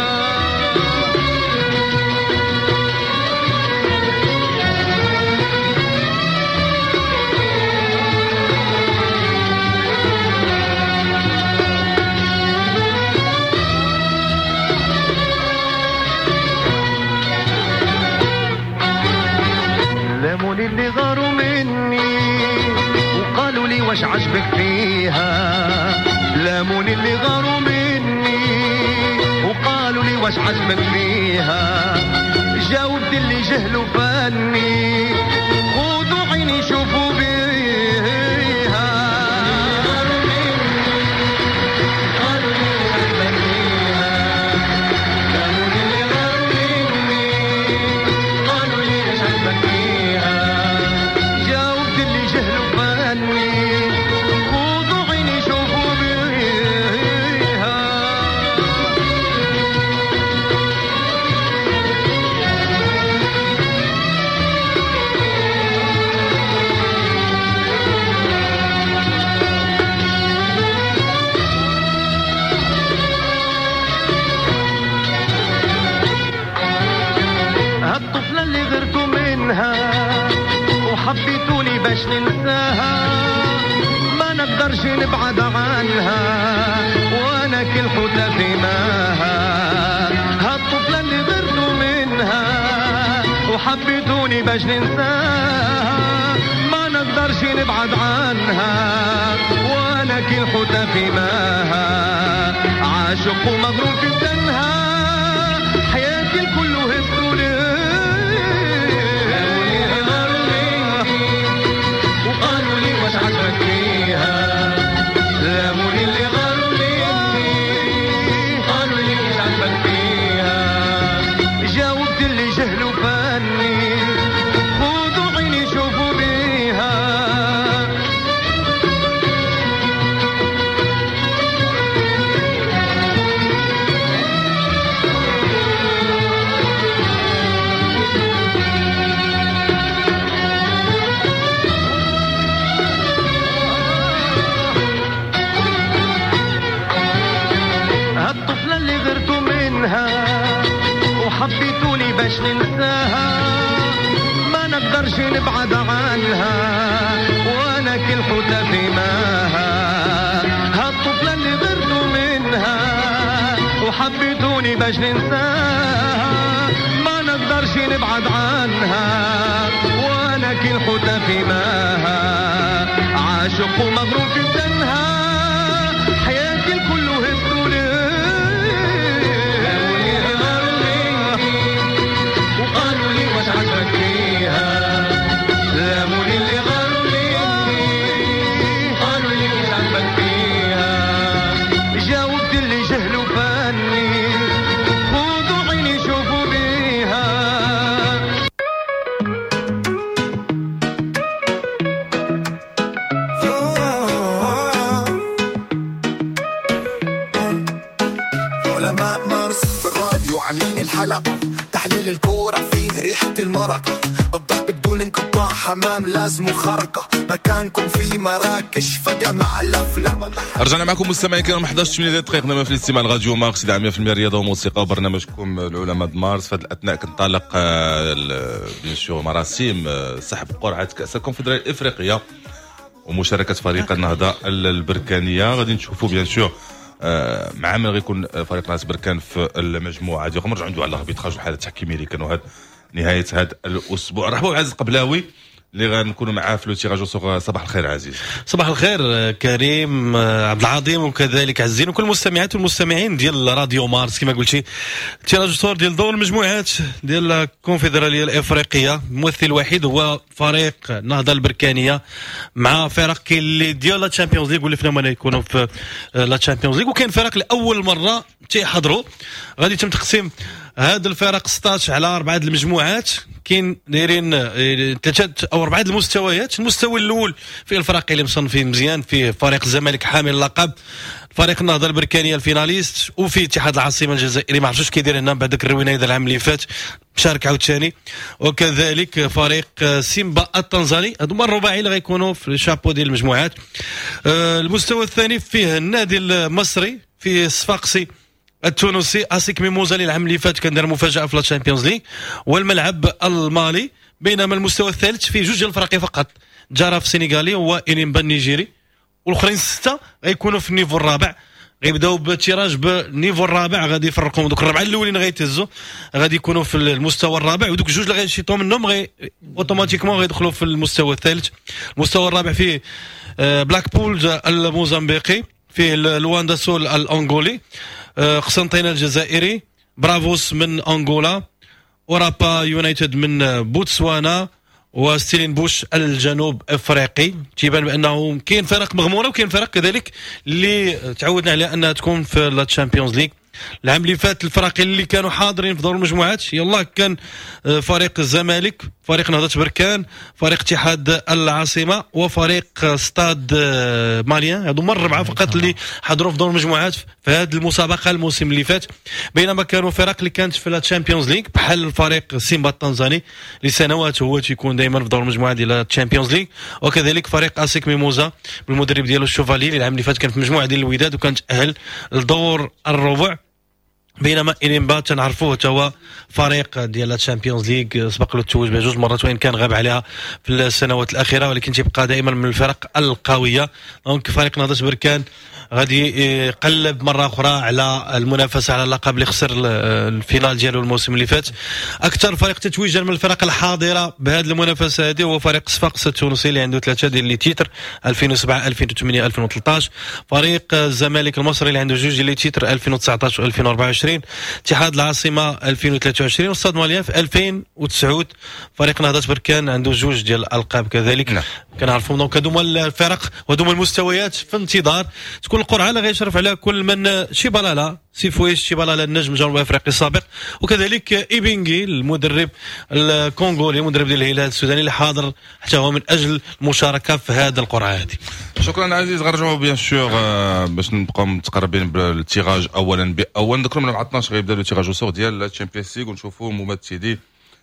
لاموني اللي غاروا مني وقالوا لي واش عجبك فيها. لاموني اللي غاروا مني وقالوا لي واش عجبك فيها. جاوبت اللي جهلوا فاني خذوا عيني شوفوا بيها. قالوا لي واش عجبك فيها. لاموني اللي غاروا مني قالوا لي واش عجبك فيها. جاوبت اللي جهلوا فاني خذوا عيني شوفوا بيها. هالطفلة اللي غرتوا منها وحبيتوني باش ننساها. ما نقدرش نبعد عنها وانا كل حوتة في ماها. هالطفلة اللي غرتوا منها وحبيتوني باش ننساها. ما نقدرش نبعد عنها وانا كل حوتة في ماها. عاشق ومغروم في بدنها حياتي الكل هزوا ليه. وقالوا لي واش عجبك فيها. لاموني اللي غاروا مني قالوا لي واش عجبك فيها. جاوبت اللي جهلوا فاني خذوا عيني شوفوا بيها. هالطفلة اللي غرتوا منها وحبيتوني باش ننساها. ما نقدرش نبعد عنها وانا كل حوتة في ماها. هالطفلة اللي غرتوا منها وحبيتوني باش ننساها. ما نقدرش نبعد عنها وانا كل حوتة في ماها. عاشق ومغروم في بدنها حياتي الكل هزوا ليه. وقالوا لي واش عجبك فيها. لاموني اللي غاروا مني قالوا لي واش عجبك فيها. جاوبت اللي جهلوا فاني خذوا عيني شوفوا بيها. تحليل الكورة فيه ريحة المرقة، الضغط بدون انقطاع حمام لازم خرقة، مكانكم في مراكش فجأة مع الأفلام. رجعنا معكم مستمعين الكرام إحدى عشر ثمانية دقائق في الاستماع الراديو مارس مية بالمية رياضة وموسيقى، برنامجكم العلماء د مارس. في هذا الأثناء كنطلق بيان سور مراسيم سحب قرعة كأس الكونفدرالية الإفريقية ومشاركة فريق النهضة البركانية. غادي نشوفوا بيان سور مع من غيكون فريق ناس بركان في المجموعة ديالهم. نرجعوا ندويو على الاربيتراج والحالة التحكيمية اللي كانوا هاد نهاية هذا الأسبوع. رحبوا بعزيز القبلاوي اللي غنكونوا معاه في لو تيراج سوغ. صباح الخير عزيز. صباح الخير كريم عبد العظيم وكذلك عزين وكل المستمعات والمستمعين ديال راديو مارس. كما قلتي تيراج سوغ ديال دور المجموعات ديال الكونفدرالية الافريقية، ممثل وحيد هو فريق النهضة البركانية مع فرق اللي ديال لا تشامبيونز ليغ واللي فينا يكونوا في لا تشامبيونز ليغ، وكاين فرق لاول مرة تيحضروا. غادي يتم تقسيم هاد الفرق ستة عشر على أربعة المجموعات، كاين دايرين ثلاثة أو أربعة المستويات. المستوى الأول فيه الفرق اللي مصنفين مزيان، فيه فريق الزمالك حامل اللقب، فريق النهضة البركانية الفيناليست، وفي اتحاد العاصمة الجزائري ما عرفتش كيدير هنا بعد ذاك الروينه ديال العام اللي فات مشارك عاوتاني، وكذلك فريق سيمبا التنزاني. هادو هما الرباعي اللي غيكونوا في الشابو ديال المجموعات. آه المستوى الثاني فيه النادي المصري، فيه الصفاقسي التونسي اسيك ميموزا اللي العام اللي فات كان دار مفاجاه في لا تشامبيونز ليغ، والملعب المالي. بينما المستوى الثالث فيه جوج ديال الفرق فقط، جاراف السنغالي وانيمبا النيجيري، والاخرين سته غيكونوا في النيفو الرابع. غيبداو بالتيراج بالنيفو الرابع، غادي يفرقوا دوك الربعه الاولين غيتهزوا غادي يكونوا في المستوى الرابع، ودوك الجوج اللي غيشيطوا منهم غي اوتوماتيكمون غيدخلوا في المستوى الثالث. المستوى الرابع فيه بلاك بولز الموزمبيقي، فيه لواندا سول الانغولي، قسنطينة الجزائري، برافوس من أنغولا، ورابا يونايتد من بوتسوانا، وستيلين بوش الجنوب افريقي. تيبان بانه كاين فرق مغموره وكاين فرق كذلك اللي تعودنا عليها انها تكون في لا تشامبيونز ليغ. العام اللي فات الفرق اللي كانوا حاضرين في دور المجموعات يلا كان فريق الزمالك، فريق نهضة بركان، فريق اتحاد العاصمة، وفريق ستاد ماليان. هادو هما الربعة فقط اللي حضروا في دور المجموعات في هذه المسابقة الموسم اللي فات. بينما كانوا فرق اللي كانت في لا تشامبيونز ليغ بحال الفريق سيمبا التنزاني لسنوات هو تيكون دائما في دور المجموعات ديال لا تشامبيونز ليغ، وكذلك فريق اسيك ميموزا بالمدرب ديالو الشوفالي اللي العام اللي فات كان في مجموعة ديال الوداد وكان تأهل لدور الربع. بينما إنيمبا تنعرفوه هو فريق ديال لا تشامبيونز ليغ سبق له التوج بجوج مرات وين كان غاب عليها في السنوات الاخيره، ولكن تيبقى دائما من الفرق القويه. دونك فريق نهضة بركان غادي يقلب مره اخرى على المنافسه على اللقب اللي خسر الفينال ديالو الموسم اللي فات. اكثر فريق تتويجا من الفرق الحاضره بهذه المنافسه هذه هو فريق صفاقس التونسي اللي عنده ثلاثه ديال لي تيتر ألفين وسبعة ألفين وثمانية ألفين وثلاثطاش، فريق الزمالك المصري اللي عنده جوج ديال لي تيتر ألفين وتسعطاش و ألفين وأربعة وعشرين، اتحاد العاصمه ألفين وثلاثة وعشرين، وستاد ماليان في ألفين وتسعة. فريق نهضة بركان عنده جوج ديال الالقاب كذلك نعم. كنعرفهم. دونك هذوما الفرق وهذوما المستويات في انتظار تكون القرعه اللي غيشرف عليها كل من شيبالالا سيفويش شيبالالا النجم الجنوب افريقي السابق، وكذلك ايبينغي المدرب الكونغولي المدرب ديال الهلال السوداني اللي حاضر حتى هو من اجل المشاركه في هذه القرعه هذه. شكرا عزيز. غنرجعوا بيان سور باش نبقاو متقربين بالتيراج اولا باول. نذكروا من اثناش غيبدا التيراج وسوغ ديال الشامبيونز ليغ ونشوفوا ممثلي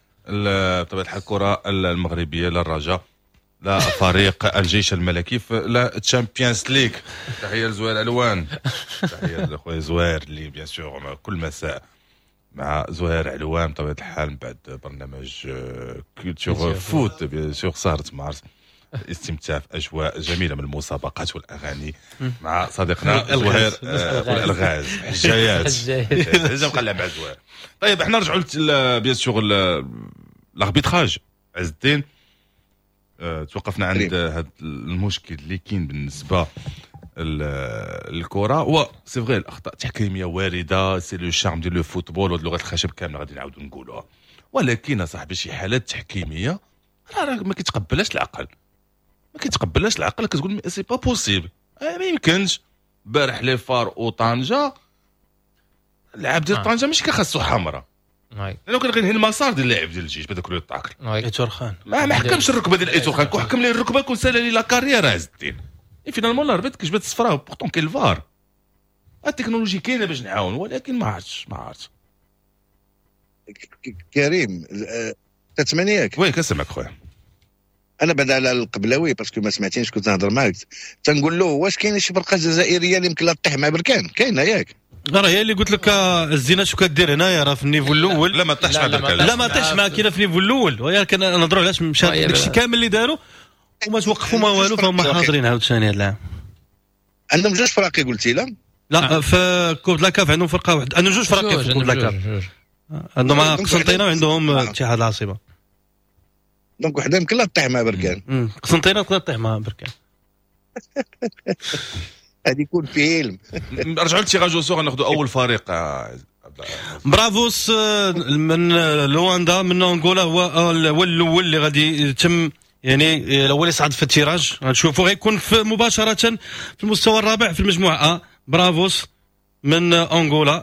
بطبيعه الحال الكره المغربيه للرجاء، لا فريق الجيش الملكي في لا تشامبيونز ليغ. تحيه لزوير علوان، تحيه لخويا زوير اللي بيان سور كل مساء مع زوير علوان بطبيعه الحال بعد برنامج كولتور فوت بيان سور سهرة مارس، استمتاع في اجواء جميله من المسابقات والاغاني مع صديقنا زوير والالغاز حجايات حجايات مقلع مع زوير. طيب احنا نرجعوا بيان سور الاربيتراج. عز الدين أه، توقفنا عند هذا المشكل اللي كاين بالنسبه للكره، هو سي فغي الاخطاء التحكيميه وارده، سي لو شارم ديال لو فوتبول وهاد اللغات الخشب كامله غادي نعاودوا نقولوها، ولكن اصاحبي شي حالات تحكيميه راه ما كيتقبلهاش العقل، ما كيتقبلهاش العقل. كتقول سي با بوسيبل، ما يمكنش. بارح لي فار وطنجه اللاعب ديال طنجه ماشي كيخاصو حمراء، لانه كان غير المسار ديال اللاعب ديال الجيش بهذاك لو طاكل. ايتور خان ما ما حكمش الركبه ديال ايتور خان، كون حكم ليه الركبه كون سال لي لا كارير عز الدين. اي فينالمون الاربيت كيجبد الصفراء بورتون كاين الفار. التكنولوجي كاينه باش نعاون، ولكن ما عرفتش ما عرفتش كريم تسمعني ياك؟ وي كنسمعك خويا. انا بعد على القبلاوي باسكو ما سمعتينش كنت نهضر معاك تنقول له واش كاينه شي فرقه جزائريه اللي يمكن لها تطيح مع بركان؟ كاينه ياك؟ راه هي اللي قلت لك الزينه شو كدير هنايا راه في النيفو الاول. لا ما طيحش مع بركان. لا ما طيحش مع كاينه في النيفو الاول ولكن نهضروا علاش مشى داكشي كامل اللي داروا وما توقفوا ما والو فهم حاضرين عاوتاني هذا العام. عندهم جوج فراقي قلتي لا؟ لا في كوب لاكاف عندهم فرقه واحده عندهم جوج فراقي في كوب لاكاف عندهم قسنطينه وعندهم اتحاد العاصمه. دونك وحده يمكن لها تطيح مع بركان. قسنطينه تقدر تطيح مع بركان. هذه يكون فيلم. نرجعوا للتيراج سور ناخذوا اول فريق. برافوس من لواندا من انغولا هو هو الاول اللي غادي يتم يعني الاول يصعد في التيراج. غنشوفوا غيكون في مباشره في المستوى الرابع في المجموعه ا. برافوس من انغولا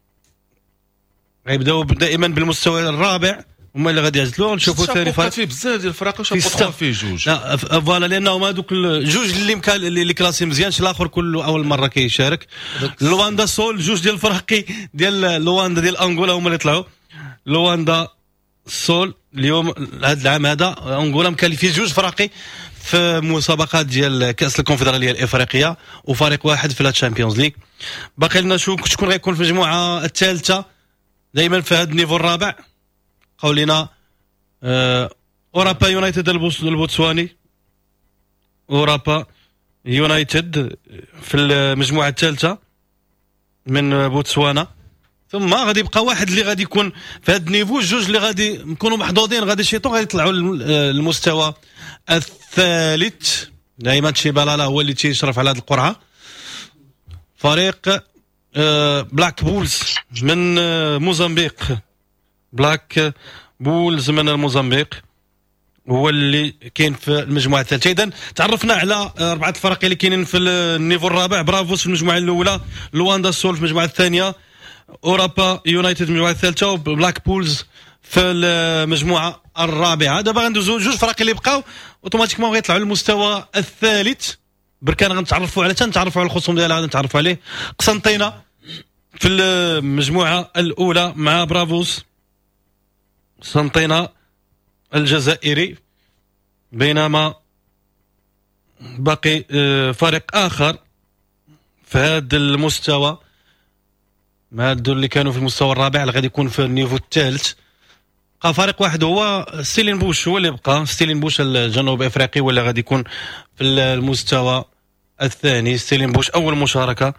غيبداو دائما بالمستوى الرابع هما اللي غادي يعزلوا. نشوفوا ثاني فريق فيه بزاف ديال الفرق وشافوا فيه جوج. لا فوالا لانهم هذوك الجوج اللي مكا اللي كلاسي مزيانش الاخر كله اول مره كيشارك. لواندا سول جوج ديال الفراقي ديال لواندا ديال انغولا هما اللي طلعوا. لواندا سول اليوم هذا العام هذا انغولا مكلفين جوج فراقي في مسابقات ديال كاس الكونفدراليه الافريقيه وفريق واحد في لا تشامبيونز ليغ. باقي لنا شوف شكون غيكون في المجموعه الثالثه دائما في هذا النيفو الرابع. قولنا أه اورابا يونايتد البوتسواني. اورابا يونايتد في المجموعه الثالثه من بوتسوانا. ثم غادي يبقى واحد اللي غادي يكون في هذا النيفو جوج اللي غادي يكونوا محظوظين غادي شيطو غادي يطلعوا للمستوى الثالث. دائما تشيبالالا هو اللي تيشرف على هذه القرعه. فريق أه بلاك بولز من أه موزمبيق. بلاك بولز من الموزمبيق هو اللي كاين في المجموعه الثالثه. اذا تعرفنا على اربعه الفرق اللي كاينين في النيفو الرابع. برافوس في المجموعه الاولى، لواندا سول في المجموعه الثانيه، اورابا يونايتد في المجموعه الثالثه، وبلاك بولز في المجموعه الرابعه. دابا غندوزو جوج فرق اللي بقاو اوتوماتيكمون غيطلعوا للمستوى الثالث. بركان غنتعرفوا على تنتعرفوا على الخصوم ديالها غنتعرفوا عليه. قسنطينه في المجموعه الاولى مع برافوس قسنطينه الجزائري، بينما باقي فريق اخر في هذا المستوى ما هادو اللي كانوا في المستوى الرابع اللي غادي يكون في النيفو الثالث. بقى فريق واحد هو ستيلين بوش، هو اللي بقى ستيلين بوش الجنوب افريقي ولا غادي يكون في المستوى الثاني. ستيلين بوش اول مشاركه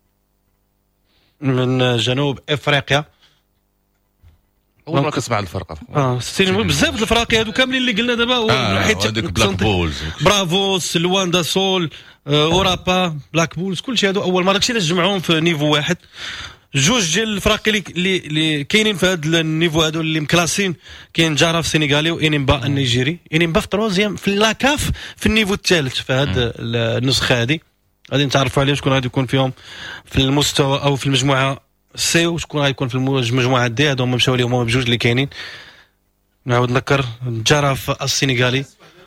من جنوب افريقيا. اول مره كنسمع الفرقه اه ستيلين بزاف الفراقي هادو كاملين اللي قلنا دابا. آه حيت بلاك بولز، برافوس، لواندا سول، آه اورابا، بلاك بولز، كلشي هادو اول مره. داكشي علاش جمعوهم في نيفو واحد. جوج ديال الفراقي اللي اللي كاينين في هذا النيفو هادو اللي مكلاسين، كاين جاراف السينيغالي وانيمبا النيجيري. انيمبا في تروزيام في لاكاف في النيفو الثالث في هذه النسخه هذه. غادي نتعرفوا عليه شكون غادي يكون فيهم في المستوى او في المجموعه سي وشكون غادي يكون في المجموعه دي. هادو هما مشاو لهم هما بجوج اللي كاينين. نعاود نذكر جاراف السينيغالي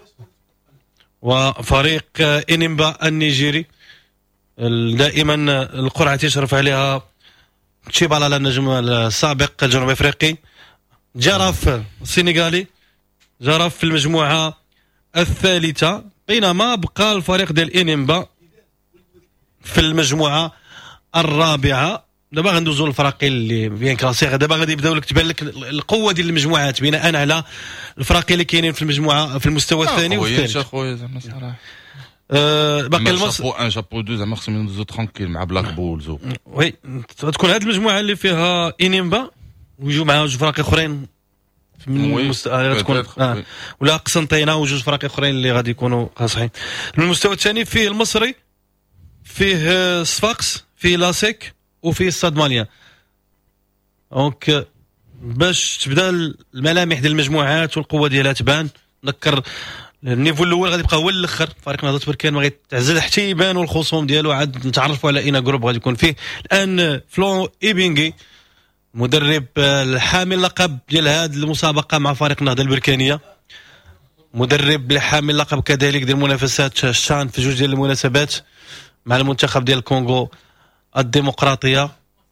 وفريق انيمبا النيجيري. دائما القرعه تشرف عليها تشيبالالا النجم السابق الجنوب افريقي. جاراف السينيغالي، جاراف في المجموعه الثالثه، بينما بقى الفريق ديال انيمبا في المجموعه الرابعه. دابا غندوزو للفراقي اللي بيان كلاسي. دابا غادي يبداو لك تبان لك القوه ديال المجموعات بناء على الفراقي اللي كاينين في المجموعه في المستوى الثاني والثالث. اخويا زعما صراحه أه باقي المص شابو واحد شابو اثنين زعما خصهم ندوزو ترانكيل مع بلاك بولز. وي تكون هذه المجموعه اللي فيها انيمبا ويجوا معها جوج فراقي اخرين من المستوى تكون آه. ولا قسنطينه وجوج فراقي اخرين اللي غادي يكونوا صحيحين. المستوى الثاني فيه المصري، فيه صفاقس، فيه لاسيك، وفيه الصاد ماليا. دونك باش تبدا الملامح ديال المجموعات والقوه ديالها تبان. نذكر النيفو الاول غادي يبقى هو الاخر. فريق نهضه بركان ما غيتعزل حتى يبانوا الخصوم ديالو. عاد نتعرفوا على اين جروب غادي يكون فيه الان. فلون ايبينغي مدرب الحامل لقب ديال هذه المسابقه مع فريق النهضه البركانيه، مدرب الحامل لقب كذلك ديال منافسات الشان في جوج ديال المناسبات مع المنتخب ديال الكونغو الديمقراطيه.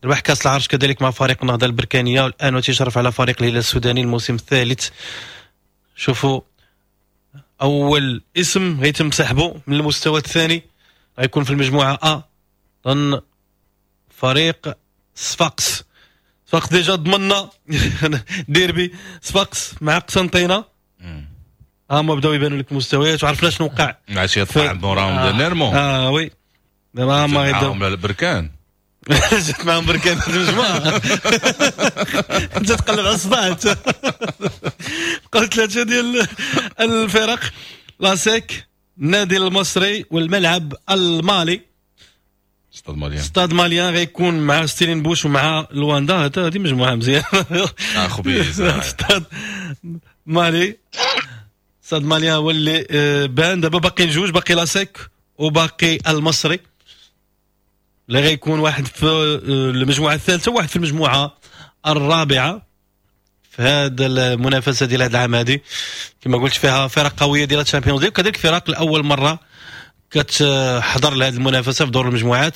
ربح كاس العرش كذلك مع فريق النهضة البركانية، والآن وتشرف على فريق الهلال السوداني الموسم الثالث. شوفوا أول اسم غيتم سحبه من المستوى الثاني غيكون في المجموعة أ ضمن فريق صفاقس. صفاقس ديجا ضمننا ديربي صفاقس مع قسنطينة، هما بداو يبانوا لك المستويات وعرفنا شنو وقع مع شي طلع موراهم ديال نيرمون. اه وي دابا هما غيبداو معاهم البركان. جات معاهم بركان في المجموعة. انت تقلب على الصباع. قلت ثلاثة ديال الفرق، لاسيك، النادي المصري، والملعب المالي استاد ماليان. استاد ماليان غيكون مع ستيلين بوش ومع لواندا. هذا هذه مجموعة مزيان. اه خبيز. استاد مالي استاد ماليان هو اللي بان. دابا باقي جوج، باقي لاسيك وباقي المصري اللي غيكون واحد في المجموعة الثالثة وواحد في المجموعة الرابعة في هذا المنافسة ديال هذا العام. هذه كما قلت فيها فرق قوية ديال الشامبيونز ليغ، وكذلك فرق لأول مرة كتحضر لهذه المنافسة في دور المجموعات.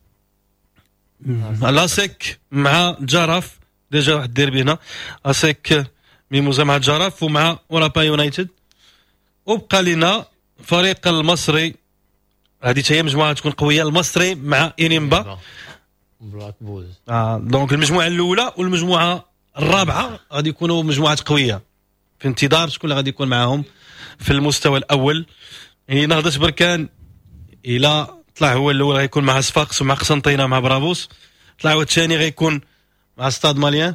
لاسيك مع جاراف، ديجا واحد الديربي هنا، لاسيك ميموزا مع جاراف ومع أورابا يونايتد. وبقى لنا فريق المصري، هذه هي مجموعة تكون قوية، المصري مع إنيمبا بلاك بولز. آه دونك المجموعة الأولى والمجموعة الرابعة غادي يكونوا مجموعات قوية، في انتظار شكون اللي غادي يكون معاهم في المستوى الأول. يعني نهضة بركان إلى طلع هو الأول غيكون مع صفاقس ومع قسنطينة مع برافوس، طلع هو الثاني غيكون مع ستاد ماليان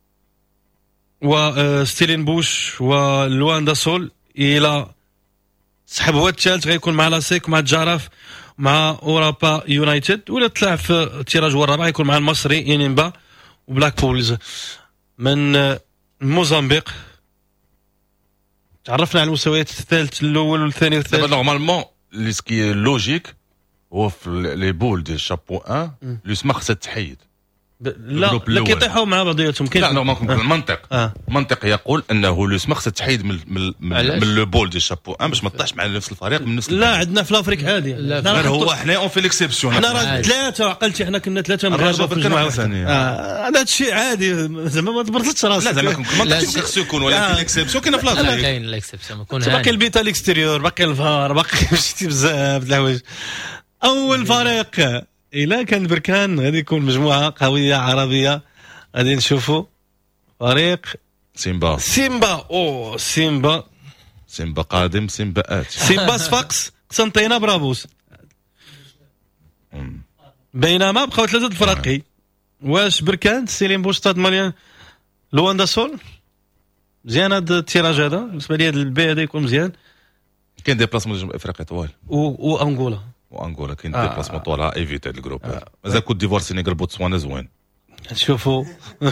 وستيلين بوش ولواندا سول، إلى سحب هو الثالث غيكون مع لاسيك ومع الجاراف مع أورابا يونايتد، ولا طلع في التيراج هو الرابع يكون مع المصري إنيمبا وبلاك بولز من موزمبيق. تعرفنا على المستويات الثالث الأول والثاني والثالث. دابا نورمالمون لي سكي لوجيك هو في لي بول ديال شابو واحد لو سما خصها تحيد. لا لا كيطيحوا مع بعضياتهم. لا نورمالمون المنطق آه. المنطق يقول انه لو سما خصها تحيد من من من لو بول ديال شابو واحد باش ما تطيحش مع نفس الفريق من نفس. لا عندنا في لافريك عادي. غير هو حنا اون في ليكسيبسيون. حنا راه ثلاثه عقلتي، حنا كنا ثلاثه مغاربه في الجماعه الثانيه. هذا الشيء عادي زعما ما تبرزتش راسك. لا زعما المنطق خصو يكون، ولكن ليكسيبسيون كاينه في لافريك. كاين ليكسيبسيون يكون باقي البيت الاكستيريور، باقي الفار، باقي مشيتي بزاف د الحوايج. اول فريق الا كان بركان غادي يكون مجموعه قويه عربيه، غادي نشوفوا فريق سيمبا. سيمبا او سيمبا سيمبا قادم، سيمبا آت. سيمبا صفاقس قسنطينة برافوس. بينما بقاو ثلاثه الفرقي. واش بركان ستيلين بوش ستاد ماليان لواندا سول مزيان هذا التيراج هذا بالنسبه لي. هذا البي هذا يكون مزيان. كاين ديبلاسمون ديال افريقيا طوال و وانغولا وانغولا كاين آه. ديبلاسمون طوال ايفيت هذا الجروب. آه. مازال كوت ديفوار، سينيغال، بوتسوانا زوين. شوفوا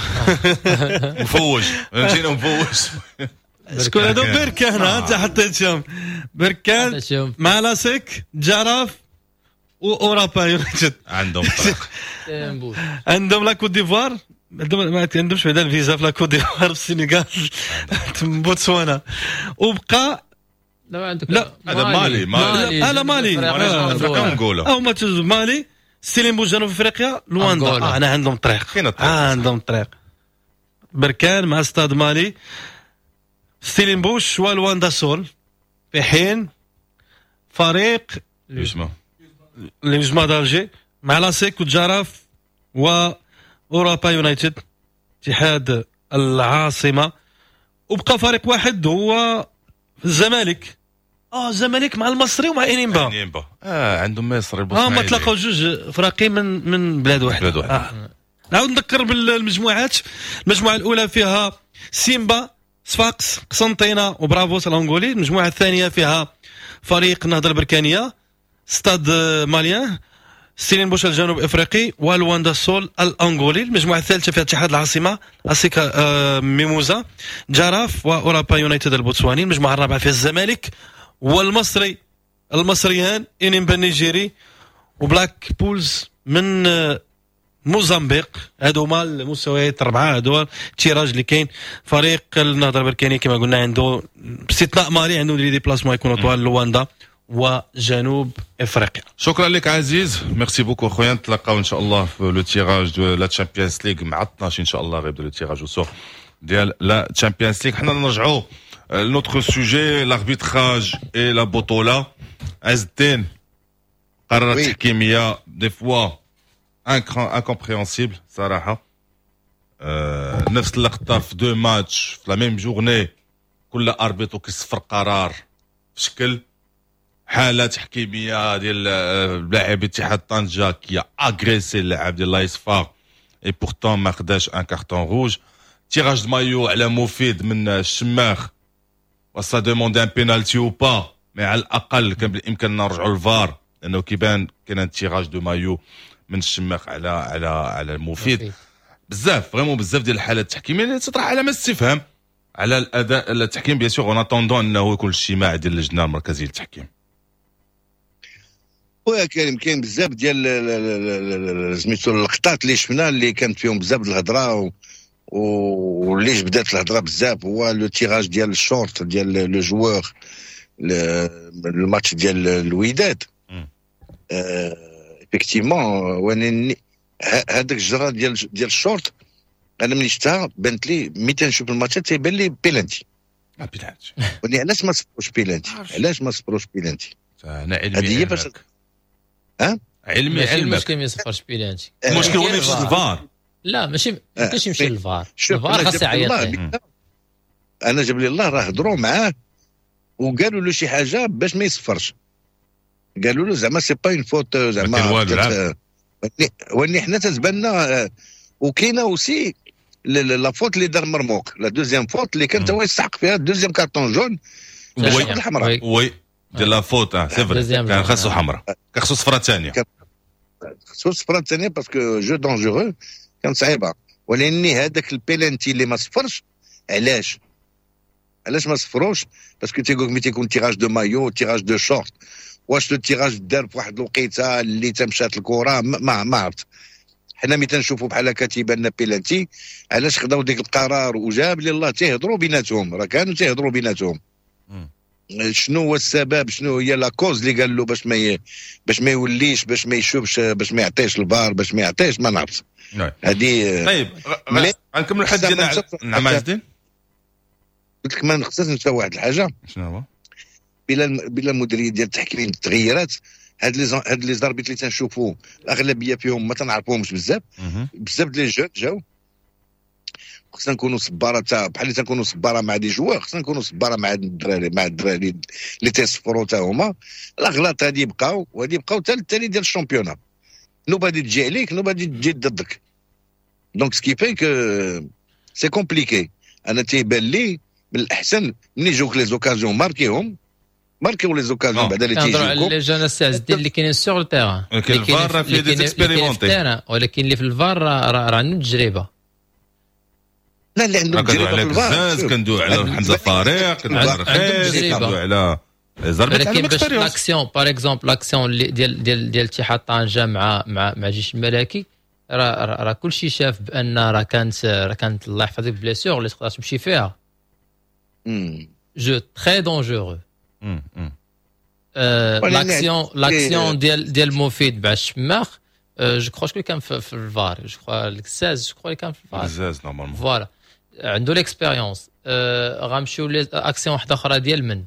مفوج جينا مفوج. شكون هذا؟ بركان. انت حطيتهم بركان مع لاسيك، جاراف واورابا يونايتد. عندهم طريق. عندهم لا كوت ديفوار، ما عندهمش بعدا الفيزا في لا كوت ديفوار، في السنغال، بوتسوانا. وبقى لا لا هذا مالي مالي لا مالي انغولا او ما تجوز مالي. ستيلين بوش جنوب افريقيا، لواندا آه انا عندهم طريق. آه عندهم طريق. بركان مع ستاد مالي، ستيلين بوش ولواندا سول، في حين فريق ليجما ليجما دالجي مع لاسيك وجاراف واوروبا يونايتد اتحاد العاصمه. وبقى فريق واحد هو الزمالك. اه الزمالك مع المصري ومع انيمبا. انيمبا اه عندهم مصر البوسنيين. اه ما تلاقاو جوج فراقي من من بلاد واحده. بلاد واحده. آه. نعاود نذكر بالمجموعات. المجموعه الاولى فيها سيمبا، صفاقس، قسنطينة وبرافوس الانغولي. المجموعه الثانيه فيها فريق النهضه البركانيه، ستاد ماليان، ستيلين بوش الجنوب افريقي، والواندا سول الانغولي. المجموعه الثالثه فيها اتحاد العاصمه، اسيكا آه ميموزا، جاراف واورابا يونايتد البوتسواني. المجموعه الرابعه فيها الزمالك والمصري، المصريان، انيمبا النيجيري وبلاك بولز من آه موزمبيق. هادو هما المستويات الاربعه، هادو التيراج اللي كاين. فريق النهضه البركاني كما قلنا عنده باستثناء مالي عنده دي ديبلاسمون يكونوا طوال لواندا وجنوب افريقيا. شكرا لك عزيز، ميرسي بوكو اخويا، نتلاقاو ان شاء الله في لو تيراج دو لا تشامبيونز ليغ مع اثناش ان شاء الله، غيبدا لو تيراج وسو ديال لا تشامبيونز ليغ. حنا نرجعوا لنوتر سوجي لاربيتراج اي لا بطوله. عز الدين، قرارات تحكيميه دي فوا انكومبريهنسيبل صراحه. أه نفس اللقطه في دو ماتش في لا ميم جورني، كل اربيتو كيصفر قرار في شكل حاله تحكيميه ديال لاعب اتحاد طنجه كي اغريسي اللاعب ديال لايصفار اي بورتون ما خداش ان كارتون روج. تيراج دو مايو على مفيد من الشماخ، وسا دوموند ان بينالتي او با، مي على الاقل كان بالامكان نرجعوا للفار لانه كيبان كان تيراج دو مايو من الشماخ على على على المفيد. بزاف فريمون بزاف ديال الحالات التحكيميه اللي تطرح علامه استفهام على الاداء التحكيم. بيان سور اون اتوندون انه يكون الاجتماع ديال اللجنه المركزيه للتحكيم. خويا كريم، كاين بزاف ديال سميتو اللقطات اللي شفنا اللي كانت فيهم بزاف د الهضره، واللي بدات الهضره بزاف هو لو تيراج ديال الشورت ديال لو جوور الماتش ديال الوداد. افيكتيفمون وانا هذاك الجرا ديال ديال الشورت انا ملي شفتها بانت لي ملي تنشوف الماتشات تيبان لي بيلانتي. اه بيلانتي، ولكن علاش ما صفروش بيلانتي؟ علاش ما صفروش بيلانتي؟ انا علمي هذه باش ها علمي علمك المشكل ما يصفرش بيلانتي، المشكل هو ما يمشيش للفار. لا ماشي ماشي يمشي للفار، الفار خاص يعيط. انا جاب لي الله راه هضروا معاه وقالوا له شي حاجه باش ما يصفرش، قالوا له زعما سي با اون فوت زعما، ولكن حنا تتباننا. وكاينه اوسي لا فوت اللي دار مرموق، لا دوزيام فوت اللي كان هو يستحق فيها دوزيام كارطون جون الحمراء. وي ديال لا فوت سي فري، كان خاصو حمراء، كان خاصو صفرة ثانيه، خاصو صفرة ثانيه باسكو جو دونجورو كان صعيبه. ولكن هذاك البيلانتي اللي ما صفرش علاش علاش ما صفروش؟ باسكو تيقول ملي تيكون تيراج دو مايو تيراج دو شورت، واش لو تيراج دار في واحد الوقيته اللي تمشات الكره ما ما عرفت. حنا ملي تنشوفوا بحال هكا تيبان لنا بيلانتي، علاش خداو ديك القرار وجاب لي الله تيهضروا بيناتهم، راه كانوا تيهضروا بيناتهم. شنو هو السبب، شنو هي لا كوز اللي قال له باش ما ي... باش ما يوليش، باش ما يشوفش، باش ما يعطيش الفار، باش ما يعطيش، ما نعرف. هذه طيب غنكملوا الحد ديالنا. نعم عز الدين، قلت لك ما نخصناش نساو واحد الحاجه. شنو هو؟ بلا بلا المديريه ديال التحكيم تغيرات، هاد لي هاد لي زاربيت اللي تنشوفوا الاغلبيه فيهم ما تنعرفوهمش بزاف، بزاف ديال الجون جاو. خصنا نكونوا صباره تاع بحال اللي تنكونوا صباره مع دي جوار، خصنا نكونوا صباره مع الدراري مع الدراري اللي تيصفروا تا هما. الاغلاط هادي بقاو وهادي بقاو حتى الثاني ديال الشامبيونا، نوبه غادي تجي عليك، نوبه غادي تجي ضدك. دونك سكي في كو سي كومبليكي. انا تيبان لي من الاحسن ملي يجوك لي زوكازيون ماركيهم، ماركيو لي زوكازيون بعدا اللي تيجيو. كنهضروا على لي جون الساعدين اللي كاينين سور التيران، ولكن الفار راه فيه دي اكسبيريمونتي، ولكن اللي في الفار راه عنده تجربه. لا اللي عنده تجربه في الفار كندوي على حمزه فريق، كندوي على رخيص، كندوي على زربت على الاكسبيريونس. لاكسيون باغ اكزومبل لاكسيون ديال ديال ديال اتحاد طنجه مع مع مع الجيش الملكي، راه راه كلشي شاف بان راه كانت راه كانت الله يحفظك بليسيور اللي تقدر تمشي فيها. جو تري دونجورو. لاكسيون لاكسيون ديال ديال مفيد مع الشماخ، جو كخوا شكون كان في الفار، جو كخوا الكساز، جو كخوا اللي كان في الفار الكساز نورمالمون. فوالا عنده ليكسبيريونس. غنمشيو لاكسيون واحده اخرى ديال من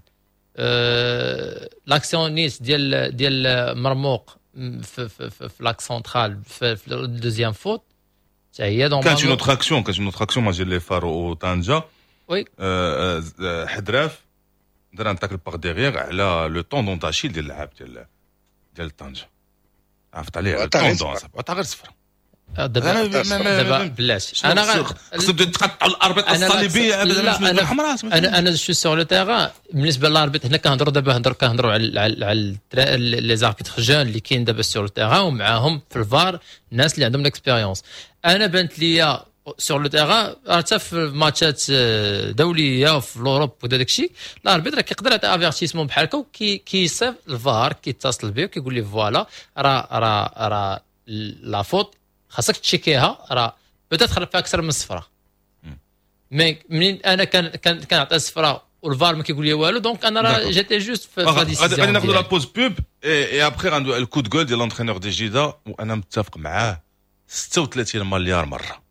لاكسيون نيس ديال ديال مرموق في في في لاك سونترال في الدوزيام فوت حتى هي دونك كانت اون اوتر اكسيون كانت اون اوتر اكسيون مع لي فار او طنجه. وي حدراف دار ان تاكل باغ ديغيغ على لو طون دونتاشيل ديال اللعاب ديال ديال طنجه، عرفت عليه الطون دون عطا غير صفر. دابا دابا بلاش انا خصو تقطعوا الاربط الصليبيه ابدا مش حمراء. انا انا جو سور لو تيران بالنسبه للاربط هنا كنهضروا دابا هضر كنهضروا على على لي زاربيتر جون اللي كاين دابا سور لو تيران ومعاهم في الفار الناس اللي عندهم الاكسبيريونس. انا بانت ليا سور لو تيران حتى في ماتشات دوليه في الاوروب وداك الشيء الاربيتر راه كيقدر يعطي افيرتيسمون بحال هكا وكي كيصيف الفار كيتصل بيه وكيقول لي فوالا راه راه راه لا فوت خاصك تشيكيها راه بوتيت خرب فيها اكثر من صفره. مي منين انا كان كان كنعطي صفره والفار ما كيقول لي والو. دونك انا راه جاتي جوست في لا ديسيزيون. غادي ناخذ لا بوز بوب اي ابخي غندوي الكود جول ديال لونترينور دي جيدا، وانا متفق معاه ستة وثلاثين مليار مره.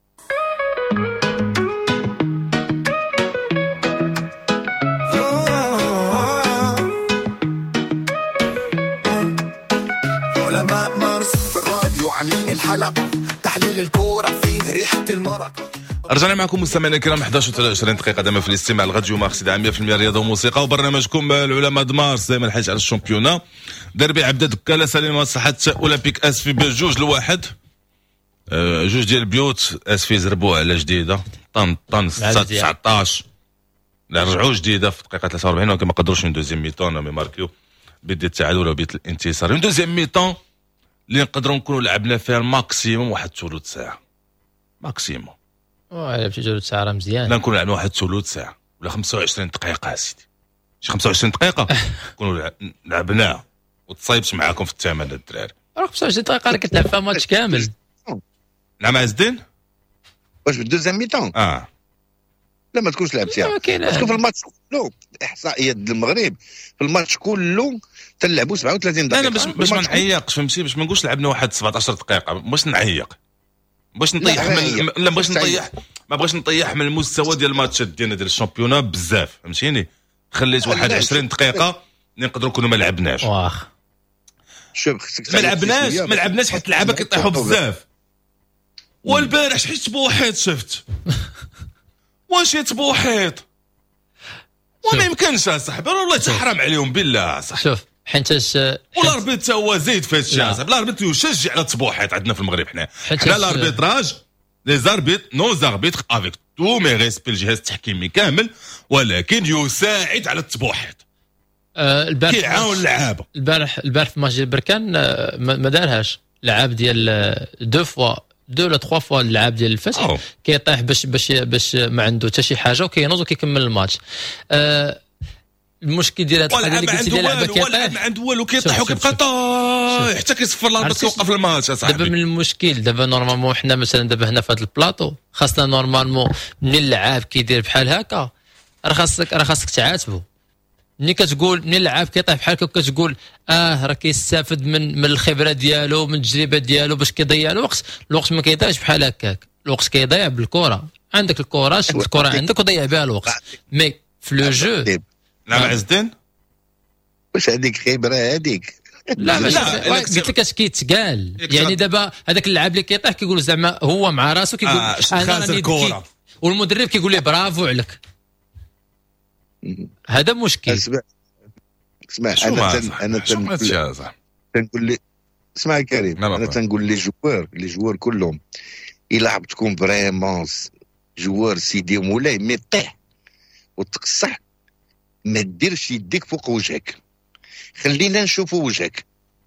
علماء مارس في الراديو عاملين الحلقة، تحليل الكورة فيه ريحة المرق. رجعنا معكم مستمعينا الكرام، إحدى عشر وعشرين دقيقة دائما في الاستماع لغاديو مارس إذاعة مية بالمية رياضة وموسيقى، وبرنامجكم العلماء د مارس دائما حيت على الشامبيونا. ديربي عبد دكاله سليمة صحة اولمبيك اسفي بجوج لواحد. أه جوج ديال البيوت اسفي زربوه على جديدة طن طن تسعطاش، لا رجعوا جديدة في دقيقة ثلاثة وأربعين، ولكن ما قدروش من دوزيام ميطون ما ماركيو بدي التعادل ولا بدي الانتصار. من دوزيام ميطون اللي نقدروا نكونوا لعبنا فيها الماكسيموم واحد ثلث ساعة ماكسيموم. واه لعبتي ثلث ساعة راه مزيان. لا نكونوا لعبنا واحد ثلث ساعة ولا خمسة وعشرين دقيقة سيدي، شي خمسة وعشرين دقيقة نكونوا لعبناها وتصايبش معاكم في الثمن الدراري. راه خمسة وعشرين دقيقة راه كتلعب فيها ماتش كامل. نعم عز الدين واش في الدوزيام ميطون اه لا ما تكونش لعبتيها، باسكو في الماتش كله احصائيات المغرب في الماتش كله تلعبوا سبعة وثلاثين دقيقة. لا باش باش ما نعيقش فهمتي، باش ما نقولش لعبنا واحد سبعطاش دقيقة باش نعيق، باش نطيح من لا باش نطيح ما بغاش نطيح من المستوى ديال الماتشات ديالنا ديال الشامبيونا بزاف فهمتيني. خليت واحد عشرين دقيقة اللي نقدروا نكونوا ما لعبناش. واخ ما لعبناش ما لعبناش حيت اللعابه كيطيحوا بزاف. والبارح شحال تبوحيط شفت واش يتبوحيط وما يمكنش اصاحبي والله تحرم عليهم بالله اصاحبي. شوف حيتاش والاربيت تا هو زايد في هذا الشيء اصاحبي. الاربيت يشجع على التبوحيط عندنا في المغرب. حنا حنا الاربيتراج لي زاربيت نو زاربيتر افيك تو مي ريسبي الجهاز التحكيمي كامل، ولكن يساعد على التبوحيط. آه البارح كيعاون اللعابه. البارح البارح في ماتش ديال بركان آه ما دارهاش لعاب ديال دو فوا دو ولا تخوا فوا اللعاب ديال الفتح كيطيح باش باش باش ما عنده حتى شي حاجه وكينوض وكيكمل الماتش. آه المشكل ديال هذه الحاجه اللي قلتي ديال اللعبه كيطيح ما عنده والو كيطيح وكيبقى طايح حتى كيصفر الاربط كيوقف الماتش اصاحبي. دابا من المشكل دابا نورمالمون حنا مثلا دابا هنا في هذا البلاطو خاصنا نورمالمون من اللعاب كيدير بحال هكا راه خاصك راه خاصك تعاتبو. ملي كتقول من اللعاب كيطيح بحال هكا كتقول اه راه كيستافد من من الخبره ديالو من التجربه ديالو باش كيضيع الوقت. الوقت ما كيضيعش بحال هكاك، الوقت كيضيع بالكره. عندك الكره شد الكره عندك وضيع بها الوقت. مي في لو جو نعم عز الدين واش هذيك خبره هذيك لا ماشي قلت لك اش كيتقال يعني. دابا هذاك اللاعب اللي كيطيح كيقول زعما هو مع راسو كيقول آه انا راني، والمدرب كيقول لي برافو عليك. هذا مشكل. اسمع اسمع انا تن... انا تنقول تنقول لي اسمع كريم انا تنقول لي جوار لي جوار كلهم يلعب تكون فريمون جوار سيدي مولاي مي طيح وتقصح ما ديرش يديك فوق وجهك، خلينا نشوفوا وجهك.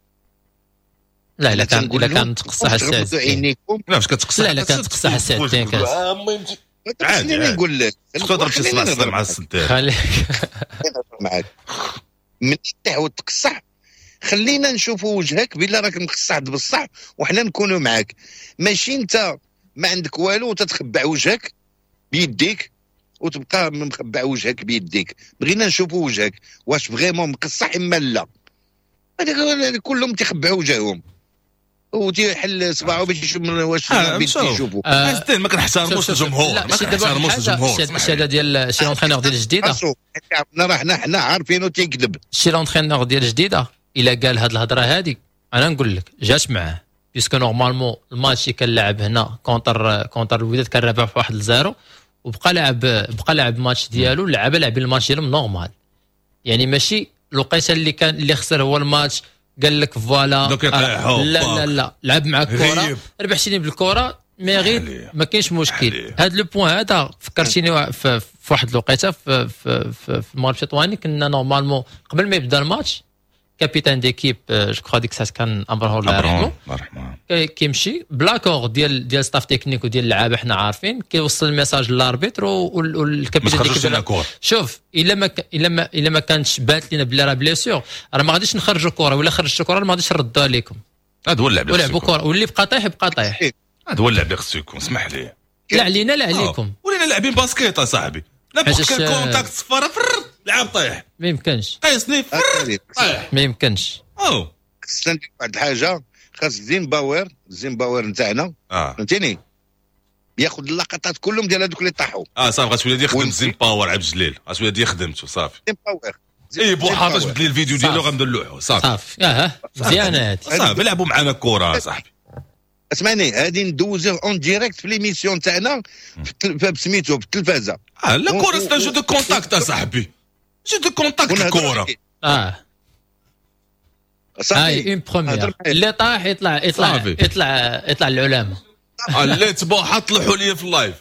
لا لا كان لا كان تقصح الساعه عينيكم. لا واش كتقصح لا لا كان تقصح الساعتين كاس عادي نقول لك تقدر تشوف الصدر مع السنتين خليك معاك من تحت وتقصح خلينا نشوفوا وجهك بلا راك مقصح بصح وحنا نكونوا معاك. ماشي انت ما عندك والو وتتخبع وجهك بيديك وتبقى مخبع وجهك بيديك. بغينا نشوفوا وجهك واش فريمون مقصح اما لا. كلهم تيخبعوا وجههم وتيحل صباعه باش يشوف واش يشوفوا. حتى ما كنحترموش الجمهور، ما كنحترموش الجمهور. الشهاده ديال شي لونترينور ديال الجديده راه حنا حنا عارفينو تيكذب. شي لونترينور ديال الجديده الا قال هاد الهضره هذه انا نقول لك جات معاه بيسكو نورمالمون الماتش اللي كنلعب هنا كونتر كونتر الوداد كان رابح في واحد لزيرو وبقى لاعب بقى لاعب الماتش ديالو. اللعابه لاعبين الماتش ديالهم نورمال يعني ماشي الوقيته اللي كان اللي خسر هو الماتش قال لك فوالا آه لا لا لا لعب معك كره ربحتيني بالكره مي غير ما كاينش مشكل. هذا لو بوين هذا فكرتيني في, في واحد الوقيته في في في, في المغرب التطواني كنا نورمالمون قبل ما يبدا الماتش كابيتان ديكيب جو كخوا ديك الساعه كان امبرهور الله يرحمه كيمشي بلاكور ديال ديال ستاف تكنيك وديال اللعابه حنا عارفين كيوصل الميساج للاربيتر والكابيتان ديكيب شوف الا ما الا ما الا ما كانتش بات لينا بلي راه بليسيور راه ما غاديش نخرجوا كره ولا خرجت الكره ما غاديش نردوها لكم. هذا هو اللعب ولعبوا كره واللي بقى طايح بقى طايح. هذا هو اللعب اللي خصو يكون. اسمح لي لا علينا لا عليكم ولينا لاعبين باسكيت اصاحبي لا باسكو كونتاكت صفاره لعب طيح ما يمكنش قيسني أكيد. طيح ما يمكنش. او خصنا ندير واحد الحاجه، خاص زين باور زين باور نتاعنا اه فهمتيني، ياخذ اللقطات كلهم ديال هذوك اللي طاحوا. اه صافي غتولي يخدم ونزيد. زين باور عبد الجليل غتولي يخدمته صافي. زين باور زين- اي زين بوحاط باور. بدل الفيديو ديالو صافي. غندلوحو صافي صافي اه مزيانه هذه. صافي لعبوا معنا كره صاحبي. اسمعني، هادي ندوزوه اون ديريكت في ليميسيون تاعنا في التل- في سميتو في التلفازه. اه لا و- كره و- ستا جو دو كونتاكت اصاحبي، جو دو كونتاكت ونهضروا الكره. عليه. اه صافي. هاي اون هضر بروميير معايا. اللي طاح يطلع يطلع صافي. يطلع يطلع العلامه اه اللي تبوحا طلعوا لي في اللايف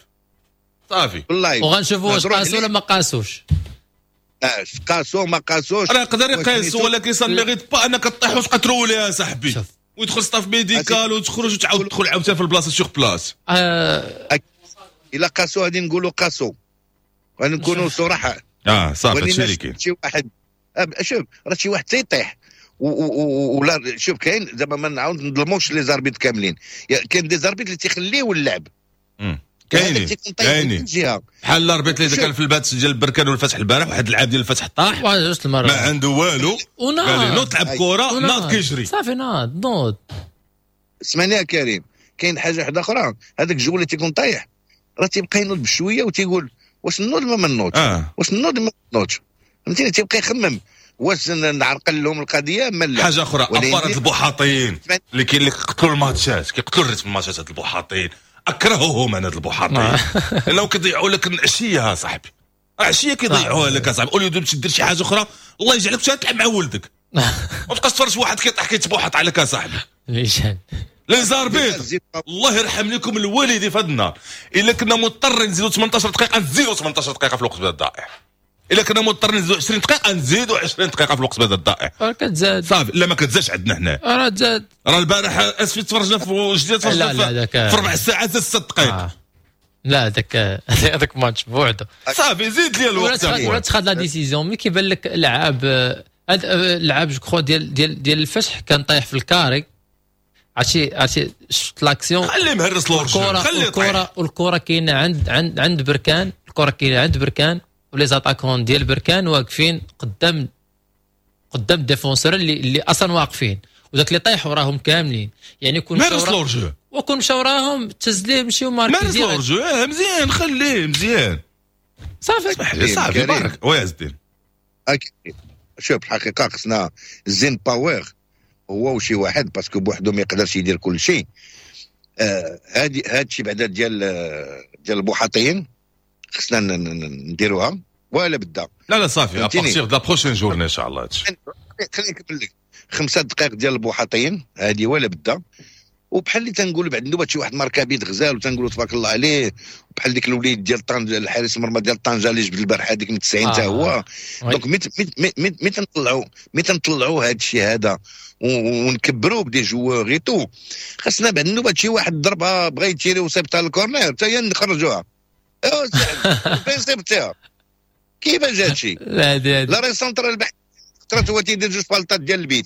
صافي. والله وغنشوفوا واش نهضروا قاسوا عليه. ولا ما قاسوش. آه، قاسو ما قاسوش راه يقدر واش يقيس سميتو؟ ولكن سان ميغيت با انك طيح وتقتلوا ليها صاحبي شوف. ويدخل ستاف ميديكال وتخرج وتعاود تدخل عاوتاني في البلاصه سيغ بلاس. آه الا قاسو غادي نقولوا قاسو، غادي نكونوا صراحه. اه صافي هادشي اللي ولينا كاين. شي واحد أب- شوف راه شي واحد تيطيح و- و- و- ولا شوف كاين زعما ما نعاود نظلموش لي زاربيط كاملين، يا- كاين دي زاربيط اللي تيخليو اللعب مم. هذاك كاينين تيكون طايح من كاينين كل جهه. بحال الاربيط اللي شوف. كان في البات ديال البركان والفتح البارح، واحد العاب ديال الفتح طاح واحد جوج ما المرات عنده والو وناض. قال لي نوض تلعب أي. كره وناض. ناض كيجري. صافي ناض نوض. اسمعني يا كريم، كاين حاجه واحده اخرى، هذاك الجو اللي تيكون طايح راه تيبقى ينوض بشويه وتيقول واش نوض ولا ما نوضش، اه واش نوض ولا ما نوضش، فهمتيني، تيبقى يخمم واش ن- نعرقل لهم القضيه ما لا. حاجه اخرى ولكن- ابار هاد البوحاطيين اللي كاين اللي كيقتلوا الماتشات كيقتلوا الريتم الماتشات هاد البوحاطيين، اكرهوهم انا هاد البوحاطيين لانهم كيضيعوا لك العشيه صاحبي، العشيه كيضيعوها لك اصاحبي. قول لي تمشي دير شي حاجه اخرى الله يجعلك تمشي تلعب مع ولدك ما تبقاش تفرج واحد كيطيح كيتبوحط عليك اصاحبي. ليشان لي زاربيط الله يرحم لكم الوالدين في هذا النهار، الا كنا مضطرين نزيدوا ثمنطاش دقيقه نزيدوا ثمنطاش دقيقه في الوقت بدل الضائع، الا كنا مضطرين نزيدوا عشرين دقيقه نزيدوا عشرين دقيقه في الوقت بدل الضائع. راه كتزاد صافي لا ما كتزادش عندنا هنا. راه تزاد. راه البارح اسفي تفرجنا في جديد لا، تفرجنا لا، في, ذاك- في ربع ساعات زاد ست دقائق. آه. لا هذاك هذاك ماتش بوحده. صافي زيد لي ولا الوقت تخاد ولا أخويا. تخاد لا ديسيزيون ملي كيبان لك لعاب آه، هاد آه، لعاب جو كخوا ديال ديال ديال الفتح كان طايح في الكاري. عرفتي عرفتي شفت لاكسيون خليه مهرس لورجو الكره خليه يطيح. الكره والكره كاينه عند عند عند بركان، الكره كاينه عند بركان ولي زاتاكون ديال بركان واقفين قدام قدام الديفونسور اللي اللي اصلا واقفين، وذاك اللي طايح وراهم كاملين، يعني كون مهرس مشاو لورجو وكون مشاو وراهم تسليه مشيو مهرس ماركيزين لورجو اه مزيان خليه مزيان صافي. اسمح لي صافي كريم. بارك ويا الدين. أكيد. شوف الحقيقه خصنا زين باور هو وشي واحد باسكو بوحدو ما يقدرش يدير كل شيء. آه هادي هادشي بعدا ديال آه، ديال البوحاطيين خصنا ن- ن- نديروها ولا بدا. لا لا صافي فهمتيني. ابارتيغ دو لا بروشين جورني ان شاء الله هادشي. خليني نكمل لك خمسة دقائق ديال البوحاطيين هادي ولا بدا. وبحال اللي تنقول بعد ندوبات شي واحد مركبيت غزال وتنقولوا تبارك الله عليه، وبحال ديك الوليد ديال طنجه الحارس المرمى ديال طنجه اللي جبد البارح هذيك من تسعين حتى آه. هو. وي. دونك ميت ميت ميت ميت ميت نطلعوا ميت نطلعوا هذا الشيء هذا و- ونكبروه بدي جوار غي تو، خاصنا بعد النوبات شي واحد ضربها بغا يتيري وصيبتها للكورنير حتى هي نخرجوها. ايوا سعد فين صيبتها كيفاش هادشي؟ لا هادي هادي لا راه سونترال البحث خطرات هو تيدير جوج فالطات ديال البيت.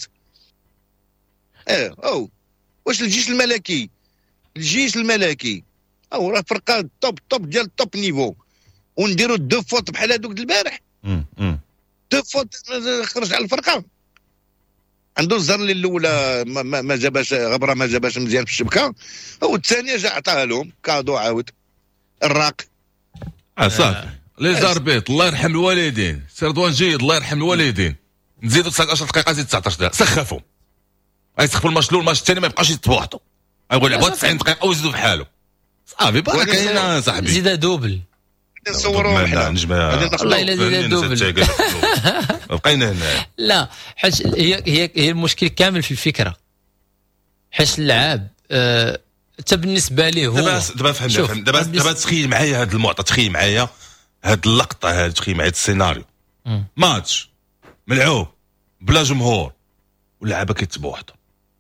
اه او واش الجيش الملكي الجيش الملكي او راه فرقه توب توب ديال توب نيفو ونديروا دو فوت بحال هذوك د البارح، مم، مم. دو فوت خرج على الفرقه. عنده الزرلي الاولى ما, ما, ما جاباش غبره ما جاباش مزيان في الشبكه، والثانيه جا عطاها لهم كادو عاود الراق. اه صافي لي زاربيط الله يرحم الوالدين، سي رضوان جيد الله يرحم الوالدين، نزيدوا تسعة عشر دقيقه زيد تسعطاش دقيقه سخفوا غيسخفوا الماتش الاول الماتش الثاني ما يبقاش يتبوحطوا غيقول لعبوا تسعين دقيقه ويزيدوا في حاله صافي بارك علينا صاحبي. زيد دوبل نصوروا لا نجمع والله الا زيد دوبل. بقينا هنا لا حيت هي هي هي المشكل كامل في الفكره، حيت اللعاب آه، حتى بالنسبه ليه هو دابا دابا فهمنا شوف، فهمنا دابا بالنسبة- دابا تخيل معايا هذا المعطى، تخيل معايا هذه اللقطه، هذا تخيل معايا السيناريو مم. ماتش ملعوب بلا جمهور واللعابه كيتبوحطوا،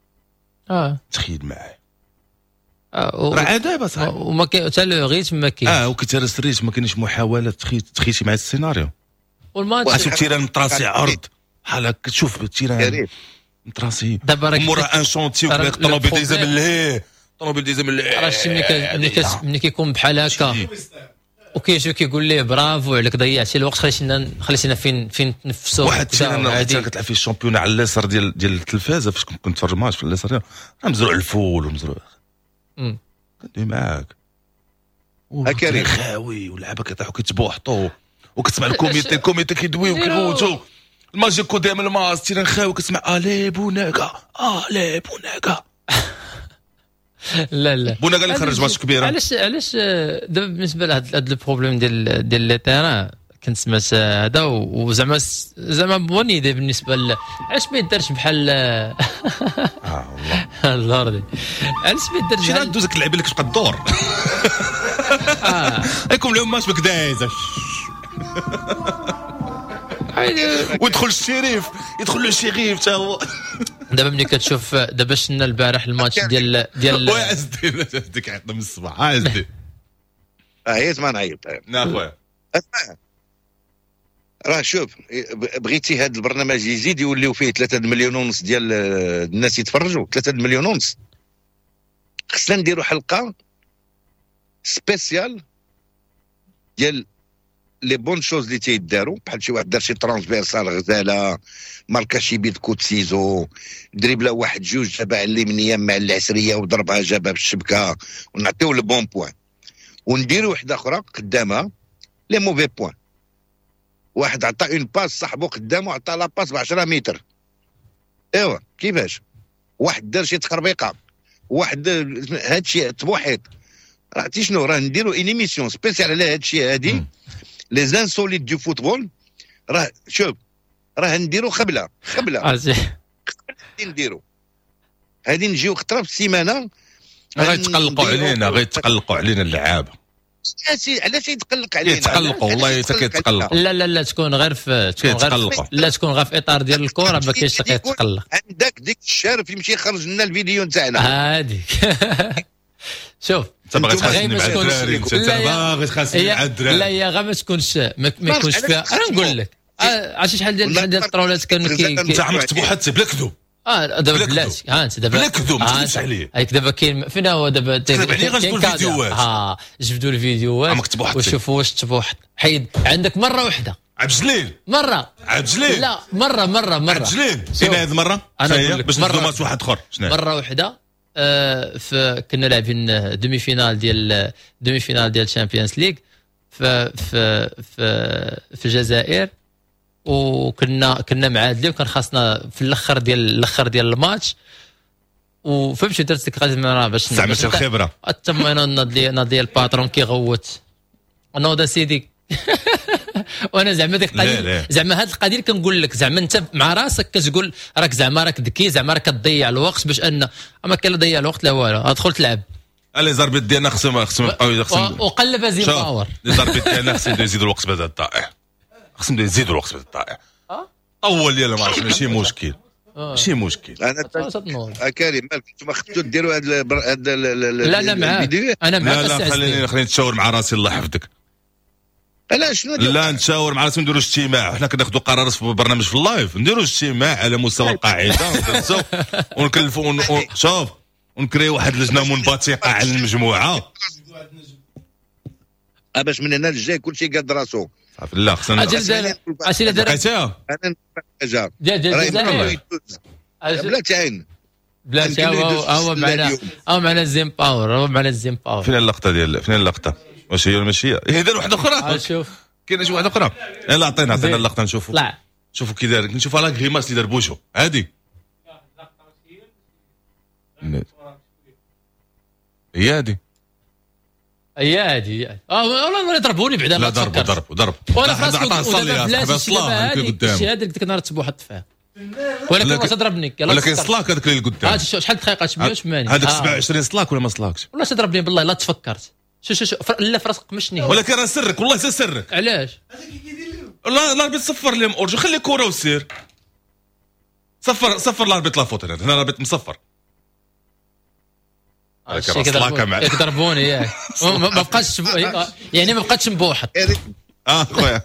اه تخيل معايا آه، و- راه دابا صاحبي وما كاين حتى لو ريتم ما كاينش اه وكتهرس الريتم ما كاينش محاولات. تخيل تخيلتي معايا السيناريو والماتش واسو التيران متراسي عرض بحال هكا كتشوف التيران كريم متراسي دابا راك مورا ان شونتي راه وكذا الطوموبيل لو دايزه من بروبليم- لهيه الطوموبيل دايزه من لهيه راه شتي ملي كا- ملي كا- ملي كيكون بحال هكا وكيجي كيقول ليه برافو عليك ضيعتي الوقت خليتينا خليتينا فين فين نتنفسوا واحد الشيء انا كتلعب فيه الشامبيون على اليسار ديال ديال التلفازه فاش كنت نتفرج ماتش في اليسار راه مزروع الفول ومزروع امم كندوي معاك كريم خاوي ولعبه كيطيحوا كيتبوحطوا وكتسمع الكوميتي الكوميتي كيدويو كيغوتوا الماجيكو ديال الماس تيرا نخاوي كتسمع الي بوناكا الي بوناكا لا لا بوناكا اللي خرج ماتش كبير. علاش علاش دابا بالنسبه لهذا البروبليم ديال ديال لي تيران كنت سمعت هذا وزعما زعما بوني دي بالنسبه ل علاش ما يدارش بحال اه والله الله يرضي علاش ما يدارش شي بحال دوز ديك اللعيبه اللي كتبقى الدور اه يكون لهم ماتش بكدايزه ويدخل الشريف يدخل له الشريف حتى هو. دابا ملي كتشوف دابا شفنا البارح الماتش ديال ديال وي عزتي ديك عيط من الصباح عزتي اه عيط ما نعيط لا خويا اسمع راه شوف بغيتي هذا البرنامج يزيد يوليو فيه ثلاثة مليون ونص ديال الناس يتفرجوا ثلاثة مليون ونص خصنا نديروا حلقه سبيسيال ديال لي بون شوز اللي تيداروا بحال شي واحد دار شي ترانسفيرسال غزاله ماركا شي بيت كوت سيزو دريبلا واحد جوج جابها على اليمنيه مع العسريه وضربها جابها بالشبكه ونعطيو لو بون بوين ونديروا وحده اخرى قدامها لي موفي بوين. واحد عطى اون باس صاحبو قدامه عطى لا باس ب عشرة متر ايوا كيفاش واحد دار شي تخربيقه واحد هادشي تبوحيط عرفتي شنو راه نديروا ان ايميسيون سبيسيال على هادشي هادي لي زانسوليت دو فوتبول. راه شوف راه نديروا خبله خبله نديروا هادي نجيو خطره في السيمانه غيتقلقوا علينا غيتقلقوا علينا اللعابه. علاش يتقلق علينا؟ يتقلقوا والله حتى كيتقلقوا. لا لا لا تكون غير في تكون غير في لا تكون غير في اطار ديال الكره ما كاينش كيتقلق. عندك ديك الشارف يمشي يخرج لنا الفيديو نتاعنا هذيك شوف انت باغي تخاصني مع الدراري انت باغي تخاصني مع الدراري. لا هي غير ما تكونش ما يكونش فيها. انا نقول لك عرفتي شحال ديال شحال ديال الطرولات كانوا كي انت عمرك تبوحت بلا كذوب. اه دابا بلاتي ها انت دابا بلا كذوب ما تكذبش عليه. هاك دابا كاين فين هو دابا كذب عليه غنجبدوا الفيديوهات. ها جبدوا الفيديوهات وشوفوا واش تبوحت. حيد عندك مره واحده عبد الجليل مره عبد الجليل لا مره مره مره عبد الجليل فين هذه المره انا باش ندوز ماتش واحد اخر مره واحده. آه في كنا لاعبين دومي فينال ديال دومي فينال ديال الشامبيونز ليغ في في في في الجزائر وكنا كنا معادلين وكان خاصنا في الاخر ديال الاخر ديك الماتش وفهمتي درت ديك الخدمه باش استعملت الخبره تم انا ناضي ناضي الباترون كيغوت انا ودا سيدي وانا زعما ديك القضيه زعما هاد القضيه كنقول لك زعما انت مع راسك كتقول راك زعما راك ذكي زعما راك كتضيع الوقت باش ان اما كان ضيع الوقت لا والو ادخل تلعب. لي زاربيت ديالنا خصهم خصهم يبقاو خصهم وقلب زين باور لي زاربيت ديالنا خصهم يزيدوا الوقت بدل الضائع خصهم يزيدوا الوقت بدل الضائع طول ديال الماتش ماشي مشكل ماشي مشكل. انا كريم مالك نتوما خدتوا ديروا هذا هذا لا انا معاك انا معاك لا لا خليني خليني نتشاور مع راسي الله يحفظك. لا شنو لا نتشاور مع راسي نديروا اجتماع حنا كناخذوا قرارات في برنامج في اللايف نديروا اجتماع على مستوى القاعده ونكلفوا شوف ونكريو واحد اللجنه منبثقه على المجموعه باش من هنا للجاي كلشي قاد راسو. لا خصنا اجل اسئله درت انا جا ديال الجزائر بلاتي عين بلاتي هو معنا هو معنا الزين باور هو معنا الزين باور. فين اللقطه ديال فين اللقطه واش هي ولا ماشي هي؟ هي دار واحده اخرى شوف كاينه شي واحده اخرى. يلا عطينا عطينا اللقطه نشوفوا طلع شوفوا كي دار نشوفوا لا غريماس اللي دار بوجهو هادي هي هادي هي هادي اه والله يضربوني بعدا لا ضربوا ضربوا ضربوا وانا فراسي ودابا صلاه الشيء هذاك اللي كنهار تبوحط فيها ولكن واش ضربني ولكن صلاك هذاك اللي قدام هذا شحال دقيقه مية وثمانين هذاك سبعة وعشرين صلاك ولا ما صلاكش والله تضربني بالله لا تفكرت شو شو شو لا في راسك قمشني ولكن راه سرك والله سرك علاش والله الاربيط صفر لهم اورجو خلي كره وسير صفر صفر الاربيط لا فوت هنا الاربيط مصفر يضربوني ياك ما بقاش يعني ما بقاتش مبوحط اه خويا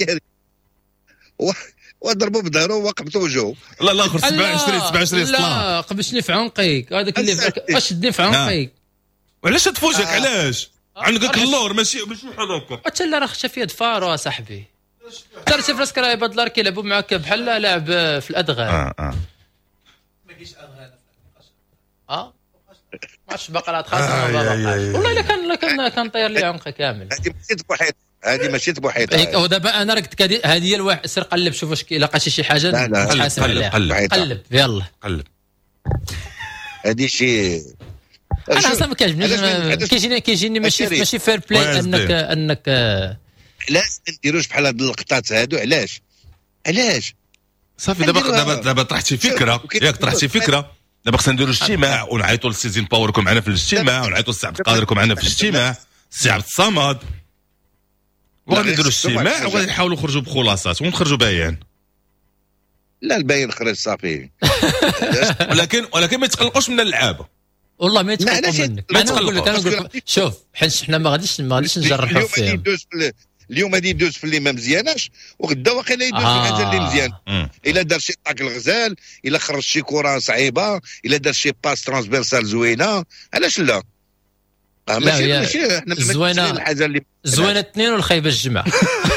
وضربوا بظهره وقبته وجهه. لا لا اخر سبعة وعشرين سبعة وعشرين صلاة لا قبشني في عنقك هذاك اللي شدني في عنقك. وعلاش تفوجك علاش عندك اللور ماشي ماشي بحال هكا حتى لا راه خشى فيه دفارو اصاحبي ترى شوف راسك راه بدلار كيلعبوا معاك بحال لاعب في الادغال اه اه ما كاينش ادغال اه ما عرفتش باقا راه خاصه والله الا كان الا كان كان طير لي عنقه كامل هذه ماشي بوحيد هذه ماشي بوحيد هيك ودابا انا راك هذه هي الواحد سير قلب شوف واش لقى شي حاجه لا لا قلب حاسب عليها قلب قلب قلب يلا قلب هذه شي انا اصلا ما كيعجبنيش علاش- كيجيني كيجيني ماشي أشري. ماشي فير بلاي واي إس دي. انك انك آه، علاش ما نديروش بحال هاد اللقطات هادو علاش علاش صافي دابا نديروها. دابا دابا طرحتي فكره ياك طرحتي فكره دابا خصنا نديروا اجتماع ونعيطوا للسيزين باور يكون معنا في الاجتماع ونعيطوا للسي عبد القادر يكون معنا في الاجتماع السي عبد الصمد وغادي نديروا اجتماع وغادي نحاولوا نخرجوا بخلاصات ونخرجوا بيان لا الباين خرج صافي ولكن ولكن ما يتقلقوش من اللعابه والله ما لا، يتقلقوا علاش منك ما انا نقول لك انا نقول لك شوف حيت حنا ما غاديش ما غاديش نجرحوا اليوم غادي فيهم يدوز في ال- اليوم غادي يدوز في اللي ما مزياناش وغدا واقيلا يدوز في الحاجه اللي مزيان مم. الا دار شي طاك الغزال الا خرج شي كره صعيبه الا دار شي باس ترانسفيرسال زوينه علاش لا آه، لا، ماشي هي ماشي احنا الزوينة- الحاجه اللي الزوينه اثنين والخايبه الجمع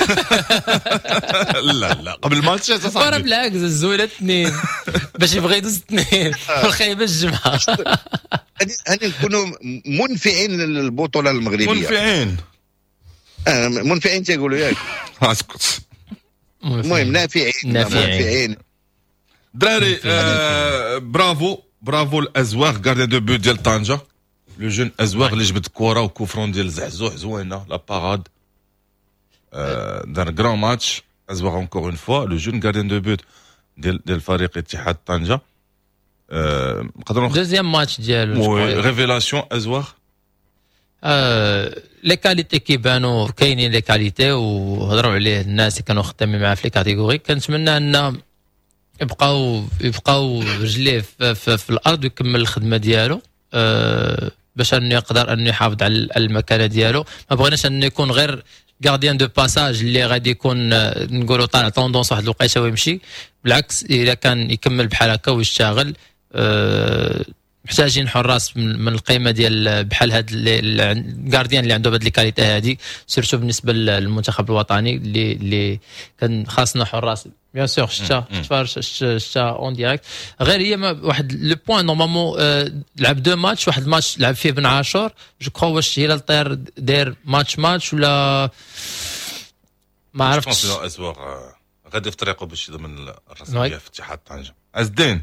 لا لا قبل الماتش راه صافي بالعكس الزوينه اثنين باش يبغي يدوز اثنين والخايبه الجمع هذه هذه نكونوا منفعين للبطوله المغربيه منفعين آه، منفعين تيقولوا ياك اسكت المهم نافعين نافعين. منفعين دراري آه برافو برافو الازواغ غارديان دو بوت ديال طنجه لو جون ازواغ اللي جبد الكره وكوفرون ديال زحزوح زوينه لا باراد آه دار كرون ماتش ازواغ اونكور اون فوا لو جون غارديان دو بوت ديال ديال فريق اتحاد طنجه آه نقدروا دوزيام ماتش ديالو ريفيلاسيون ازواغ آه، لي كاليتي كيبانوا كاينين لي كاليتي وهضروا عليه الناس اللي كانوا خدامين معاه في لي كاتيجوري كنتمنى ان يبقاو يبقاو رجليه في, في, في الارض ويكمل الخدمه ديالو آه، باش انه يقدر انه يحافظ على المكانه ديالو ما بغيناش انه يكون غير غارديان دو باساج اللي غادي يكون آه، نقولوا طالع طوندونس واحد الوقيته ويمشي بالعكس اذا كان يكمل بحال هكا ويشتغل آه، محتاجين حراس من, من القيمه ديال بحال هاد الغارديان اللي عنده هاد لي كاليتي هادي سيرتو بالنسبه للمنتخب الوطني اللي اللي كان خاصنا حراس بيان سور شتا تفرج شتا اون ديريكت غير هي ما واحد لو بوين نورمالمون آه لعب دو ماتش واحد الماتش لعب فيه بن عاشور جو كخوا واش هلال طير داير ماتش ماتش ولا ما عرفتش ازواغ غادي في طريقه باش يضمن الرسميه في اتحاد طنجه عز الدين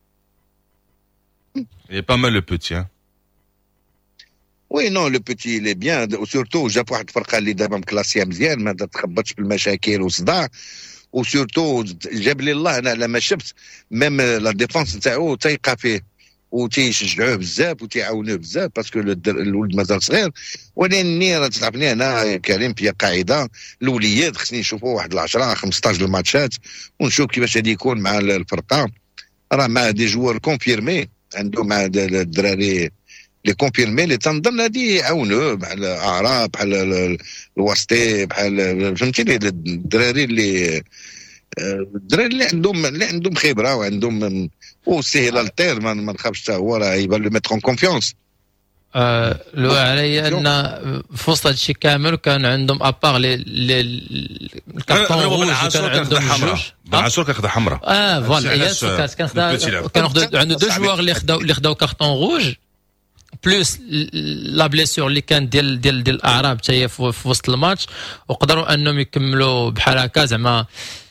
Il est pas mal le petit, hein. وي نو لو بوتي لي بيان وسورتو جاب واحد الفرقه اللي دابا مكلاسيه مزيان ما تخبطش بالمشاكل وصداع وسورتو جاب لي الله انا لما شفت ميم لا ديفونس نتاعو تيقى فيه وتيشجعوه بزاف وتيعاونوه بزاف باسكو الولد مازال صغير ولكن راه تعرفني انا كريم في قاعده الاوليات خصني نشوفوا واحد العشرة خمسطاش الماتشات ونشوف كيفاش غادي يكون مع الفرقه راه مع دي جوار كونفيرمي عندهم مع الدراري لي كونفيرمي اللي تنظن هادي يعاونوه بحال اعراب بحال الواسطي بحال فهمتيني الدراري اللي الدراري اللي عندهم اللي عندهم خبره وعندهم وسي هلال طير ما نخافش حتى هو راه يبان لو ميتر اون كونفيونس آه لو علي ان في وسط هادشي كامل كان عندهم ابار لي لي الكارطون روج كان عندهم جوج بن عاشور كياخذ حمراء اه فوالا كان كناخذ كانوا عنده دو جوار اللي خداو اللي خداو كارطون روج بلوس لا بليسور اللي كان ديال ديال ديال الاعراب حتى هي في وسط الماتش وقدروا انهم يكملوا بحال هكا زعما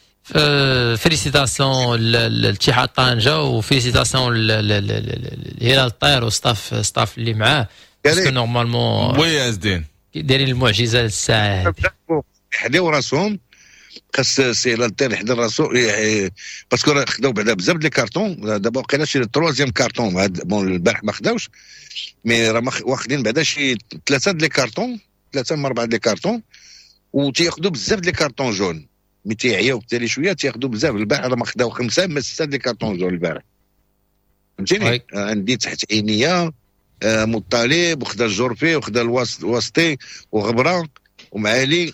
فيليسيتاسيون للاتحاد طنجه وفيليسيتاسيون لهلال الطير وستاف ستاف اللي معاه باسكو نورمالمون وي يا زدين دايرين المعجزه الساعه هذه يحديو راسهم خاص سي هلال الطير يحضر راسو باسكو راه خداو بعدا بزاف لي كارطون دابا وقيلا شي تروازيام كارطون بون البارح ما خداوش مي راه واخدين بعدا شي ثلاثه لي كارطون ثلاثه من اربعه لي كارطون وتياخذوا بزاف لي كارطون جون مي تيعياو بالتالي شويه تياخذوا بزاف البارح راه ما خداو خمسه ما سته لي كارطون جون البارح فهمتيني عندي تحت عينيه آه مطالب وخدا الجورفي وخدا الواسطي وغبره ومعالي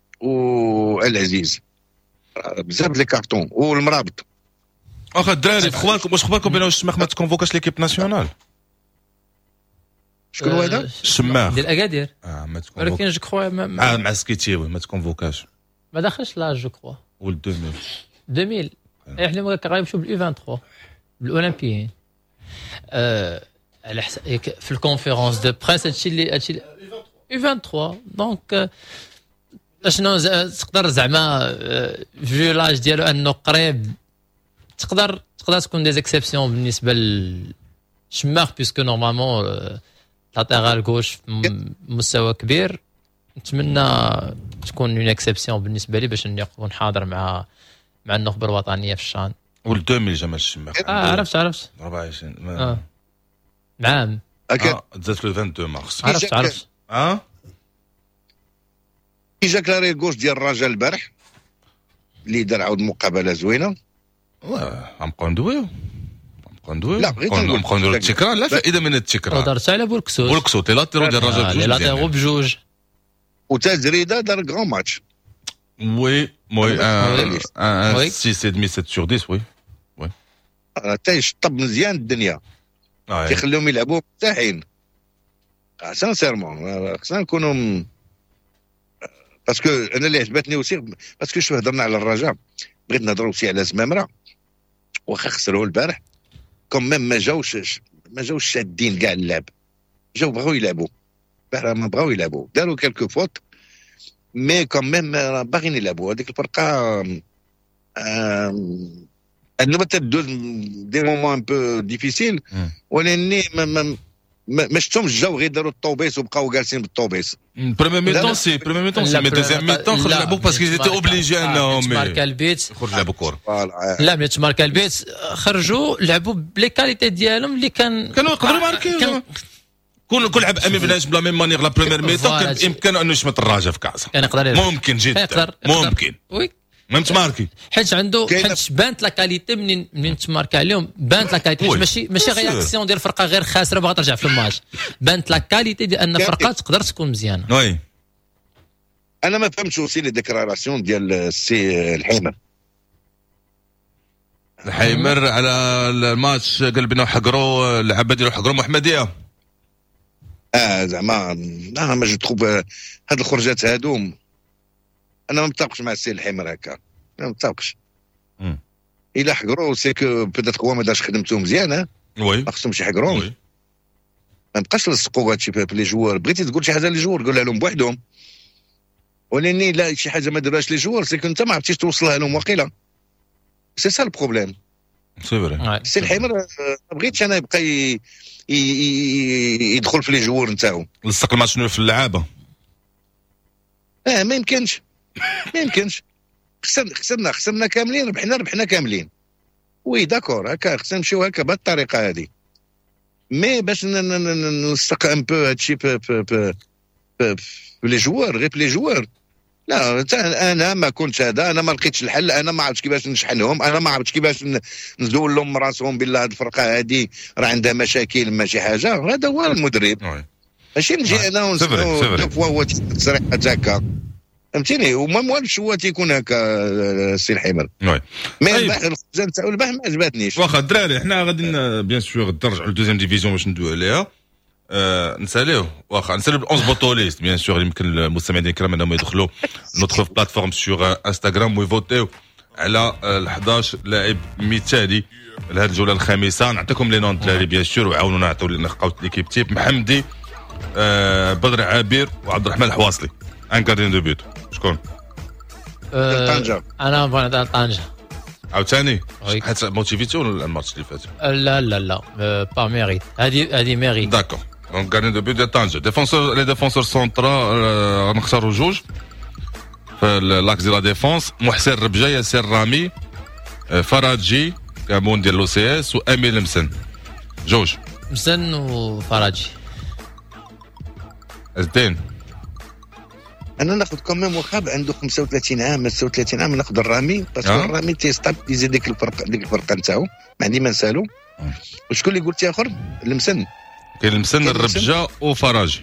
والعزيز بزاف لي كارطون والمرابط واخا الدراري في اخباركم واش اخباركم بين واش الشماخ ما تكونفوكاش ليكيب ناسيونال شكون هو هذا؟ الشماخ ديال اكادير. اه ما تكون ولكن جو كخوا ما, مع مع سكيتيوي ما تكونفوكاش ما دخلش لا جو كخوا ولد ألفين ألفين احنا غنمشيو بالاو ثلاثة وعشرين بالاولمبيين آه على حساب في الكونفيرونس دو بريس هادشي اللي هادشي أو ثلاثة وعشرين دونك اشنو تقدر زعما فيو لاج ديالو انه قريب تقدر تقدر تكون دي زيكسيبسيون بالنسبه للشماخ بيسكو نورمالمون لاتيرال غوش مستوى كبير. نتمنى تكون اون اكسبسيون بالنسبه لي باش نكون حاضر مع مع النخبه الوطنيه في الشان. ولد ألفين جمال الشماخ اه عرفت عرفت أربعة وعشرين اه نعم هكا تزادت لو اثنين وعشرين مارس عرفت عرفت اه كي جاك لاري غوش ديال الرجاء البارح اللي دار عاود مقابله زوينه. واه غنبقاو ندويو غنبقاو ندويو لا، غير تنقول. غنبقاو نديرو التكرار. لا فائده من التكرار. هضرت على بولكسوس بولكسوت لي لاتيرو ديال الرجاء لي لاتيرو بجوج وتا زريده دار غران ماتش. وي وي Oui. ان ستة دمي سبعة sur عشرة وي حتى يشطب مزيان الدنيا اه كيخليهم يلعبوا مرتاحين. سانسيرمون خصنا نكونوا م- باسكو انا اللي عجبتني وسي باسكو شو هضرنا على الرجاء بغيت نهضروا وسي على زمامره واخا خسروا البارح كوم ميم ما جاوش ما جاوش شادين كاع اللعب جاو بغاو يلعبوا البارح ما بغاو يلعبوا داروا كالكو فوت مي كوم ميم باغيين يلعبوا. هذيك الفرقه آم، عندنا حتى دوز دي مومون ان بو ديفيسيل ولكن ما ما ما ما شفتهمش جاو غير داروا الطوبيس وبقاو جالسين بالطوبيس. بريمير ميتون سي بريمير ميتون سي مي دوزيام ميتون خرجوا يلعبوا باسكو ايزيتي اوبليجي انهم ماركا البيت يخرجوا يلعبوا كره. فوالا لا ملي تماركا البيت خرجوا لعبوا بلي كاليتي ديالهم اللي كان كانوا يقدروا يماركيو. كان- كل كل لعب امي بلاش بلا ميم مانيغ لا بريمير ميتون كان فوالا. بامكانه انه يشمت الرجاء في كاسه. كان يقدر يلعب. ممكن جدا يقدر يقدر. ممكن وي ما متماركي. حيت عنده كاينة- حيت بانت لا كاليتي منين منين تماركا عليهم بانت لا كاليتي وي. ماشي ماشي بيان سور. رياكسيون ديال الفرقه غير خاسره باغا ترجع في الماتش بانت لا كاليتي ديال ان الفرقه تقدر تكون مزيانه. وي انا ما فهمتش وسي لي ديكلاراسيون ديال السي الحيمه. الحيمر على الماتش قال بنا حقروا اللعبه ديالو حقروا محمديه. اه زعما انا ما جو تخوف هاد الخرجات هادو انا ما متفقش مع السي الحيمر هكا ما متفقش. مم. الا حقروا سي كو بيتيت هو ما دارش خدمته مزيانه وي ما خصهمش يحقروهم. وي ما بقاش نلصقوا هادشي في لي جوار. بغيتي تقول شي حاجه لي جوار قولها لهم بوحدهم ولكن لا شي حاجه ما دارهاش لي جوار سي كو انت ما عرفتيش توصلها لهم واقيلا. سي سا البروبليم. سي فري. Ouais. السي الحيمر آه، ما بغيتش انا يبقى ي- ي- ي- يدخل في لي جوار نتاعو. لصق الماتش شنو في اللعابه. اه ما يمكنش ما يمكنش خسرنا خسرنا خسرنا كاملين ربحنا ربحنا كاملين. وي داكور هكا خصنا نمشيو هكا بهذه الطريقه هذه مي باش ن- ن- ن- نلصق ان بو هادشي في في في في في لي جوار غير في لي جوار. لا تا- انا ما كنتش هذا انا ما لقيتش الحل. انا ما عرفتش كيفاش نشحنهم. انا ما عرفتش كيفاش ن- نزول لهم راسهم بالله هاد الفرقه هذه راه عندها مشاكل ماشي حاجه. هذا هو المدرب وي ماشي نجي انا سي فري، سي فري. ونسمعوا فوا هو تصريحات هكا فهمتيني. وما موالش هو تيكون هكا السي الحمر. وي مي طيب. البارح الخبزه نتاعو البارح ما عجبتنيش. واخا الدراري حنا غادي ن- بيان سور نرجعوا للدوزيام ديفيزيون باش ندويو عليها. آه نساليو واخا نساليو بالأونز بوطوليست بيان سور يمكن المستمعين الكرام انهم يدخلوا نوتخ بلاتفورم سور انستغرام ويفوتيو على آه، ال حداش لاعب مثالي لهذه الجوله الخامسه. نعطيكم لي نون الدراري بيان سور وعاونونا نعطيو نلقاو ليكيب تيب محمدي آه بدر عابر وعبد الرحمن الحواصلي ان كاردين دو بيوت. شكون آه، طنجة. انا بغيت على طنجه. عاوتاني وي. حيت موتيفيتو الماتش اللي فات. لا لا لا با ميريت هذه هذه ميريت. داكور دونك كاردين دو بيوت ديال طنجة. ديفونسور لي ديفونسور سونترا غنختاروا جوج في لاكس ديال لا ديفونس. محسن ربجه ياسر رامي آه، فرادجي كامون ديال لو سي اس وامين المسن جوج. مسن وفراجي. زدين انا ناخذ كوميم واخا عنده خمسة وثلاثين عام ستة وثلاثين عام ناخذ الرامي باسكو آه. الرامي تيستابيزي ديك الفرقه ديك الفرقه نتاعو ما عندي ما نسالو. آه. وشكون اللي قلتي اخر المسن؟ كاين المسن كاين المسن. الربجه وفراجي.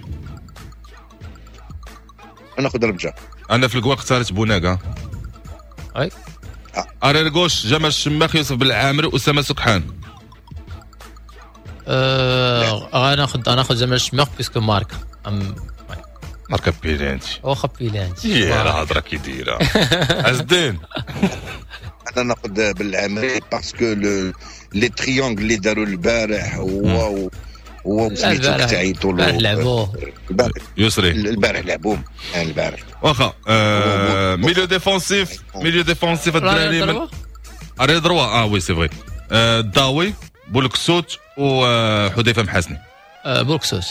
انا ناخذ ربجه. انا في الكوا اختارت بوناكا. وي اري الكوش جمال الشماخ يوسف بالعامري اسامه سكحان. أه غناخذ غناخذ زعما الشماغ بيسكو ماركا ام ماركا بيلانتي واخا بيلانتي يا الهضره كي دايره عز الدين انا ناخذ بالعمري باسكو لو لي تريونغل اللي داروا البارح هو هو سميتو تعيطوا له لعبوه يسري البارح لعبوهم البارح واخا ميليو ديفونسيف ميليو ديفونسيف الدراري من اري دروا اه وي سي فري داوي بولكسوت وحذيفه محاسني بولكسوت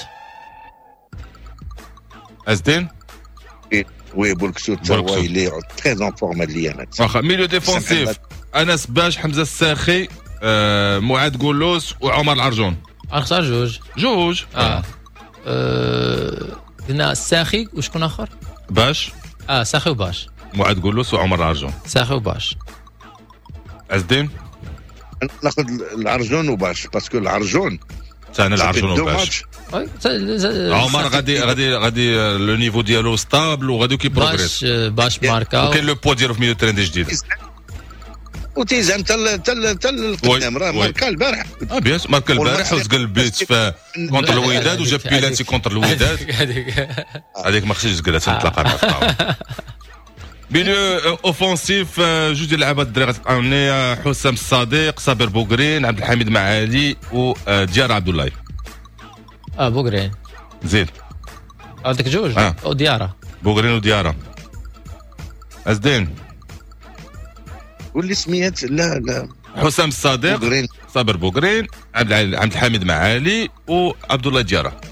ازدين وي بولكسوت هو اللي تري ان فورم هاد الايامات واخا ميليو ديفونسيف انس باش حمزه الساخي معاد قولوس وعمر العرجون اختار جوج جوج اه قلنا الساخي وشكون اخر باش اه ساخي وباش معاد قولوس وعمر العرجون ساخي وباش ازدين ناخذ العرجون وباش باسكو العرجون ثاني العرجون وباش عمر غادي غادي غادي لو نيفو ديالو ستابل وغادي كيبروغريس باش باش ماركا وكاين لو بو ديالو في ميليو تريند جديد وتيزان تل تل تل القدام راه ماركا البارح اه بيان ماركا البارح وزقل البيت في كونتر الوداد وجاب بيلاتي كونتر الوداد هذيك ما خصنيش تزقلها تنتلاقى معها ميليو اوفونسيف جوج ديال اللعابه الدراري غتلقاوني حسام الصديق صابر بوغرين عبد الحميد معالي وديار عبد الله اه بوغرين زيد عندك جوج آه. وديارة بوغرين وديارة ازدين واللي سميات لا لا حسام الصديق بوغرين صابر بوغرين عبد عبد الحميد معالي وعبد الله ديارة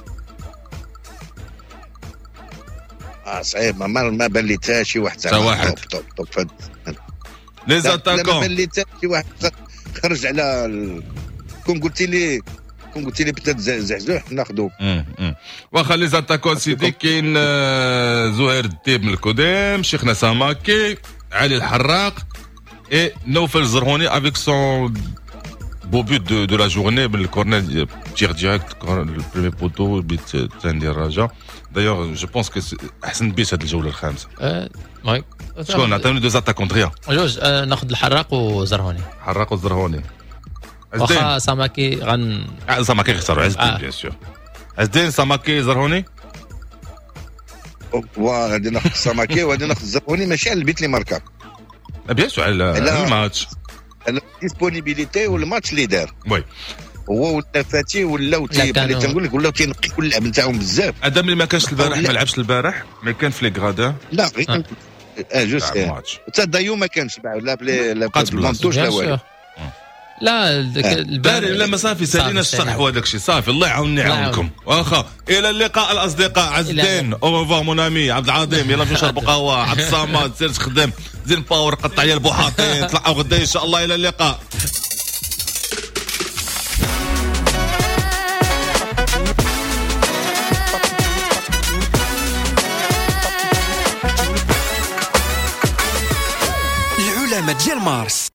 اه صعيب ما ما بان لي حتى شي واحد حتى واحد توب توب توب لي زاتاكون ما بان لي حتى شي واحد خرج على ال... كون قلتي لي كون قلتي لي بتات زعزوح ناخذو واخا لي زاتاكون سيدي كاين زهير الديب من الكودام شيخنا ساماكي علي الحراق اي نوفل زرهوني افيك سون beau but de, de la journée, le corner tire direct, le premier poteau, but تاندي الرجاء. D'ailleurs, je pense que أحسن بيس هاد الجولة الخامسة. اه وي. شكون عطاوني دو زاتاكون تريا. جوج ناخذ الحراق وزرهوني. حراق وزرهوني. واخا ساماكي غن ساماكي خسروا عزدين بيان سور. عزدين ساماكي زرهوني. وغادي ناخذ ساماكي وغادي ناخذ زرهوني ماشي على البيت اللي ماركا. بيان سور على الماتش. الديسبونيبيليتي والماتش اللي دار وي هو ولا فاتي ولا اللي تنقول لك ولا تينقي كل اللعب نتاعهم بزاف ادم اللي ما كانش البارح ما لعبش البارح ما كان في لي غرادا لا غير اه جوست حتى دايو ما كانش لا بلي لا بلانتوش لا والو لا البارح لا ما صافي سالينا الشرح وهذاك الشيء صافي الله يعاونني يعاونكم واخا الى اللقاء الاصدقاء عز الدين او ريفوار مون امي عبد العظيم يلا نشربوا قهوه عبد الصمد سير تخدم زين باور قطع لي البوحاطين طلعوا غدا ان شاء الله الى اللقاء العلماء ديال مارس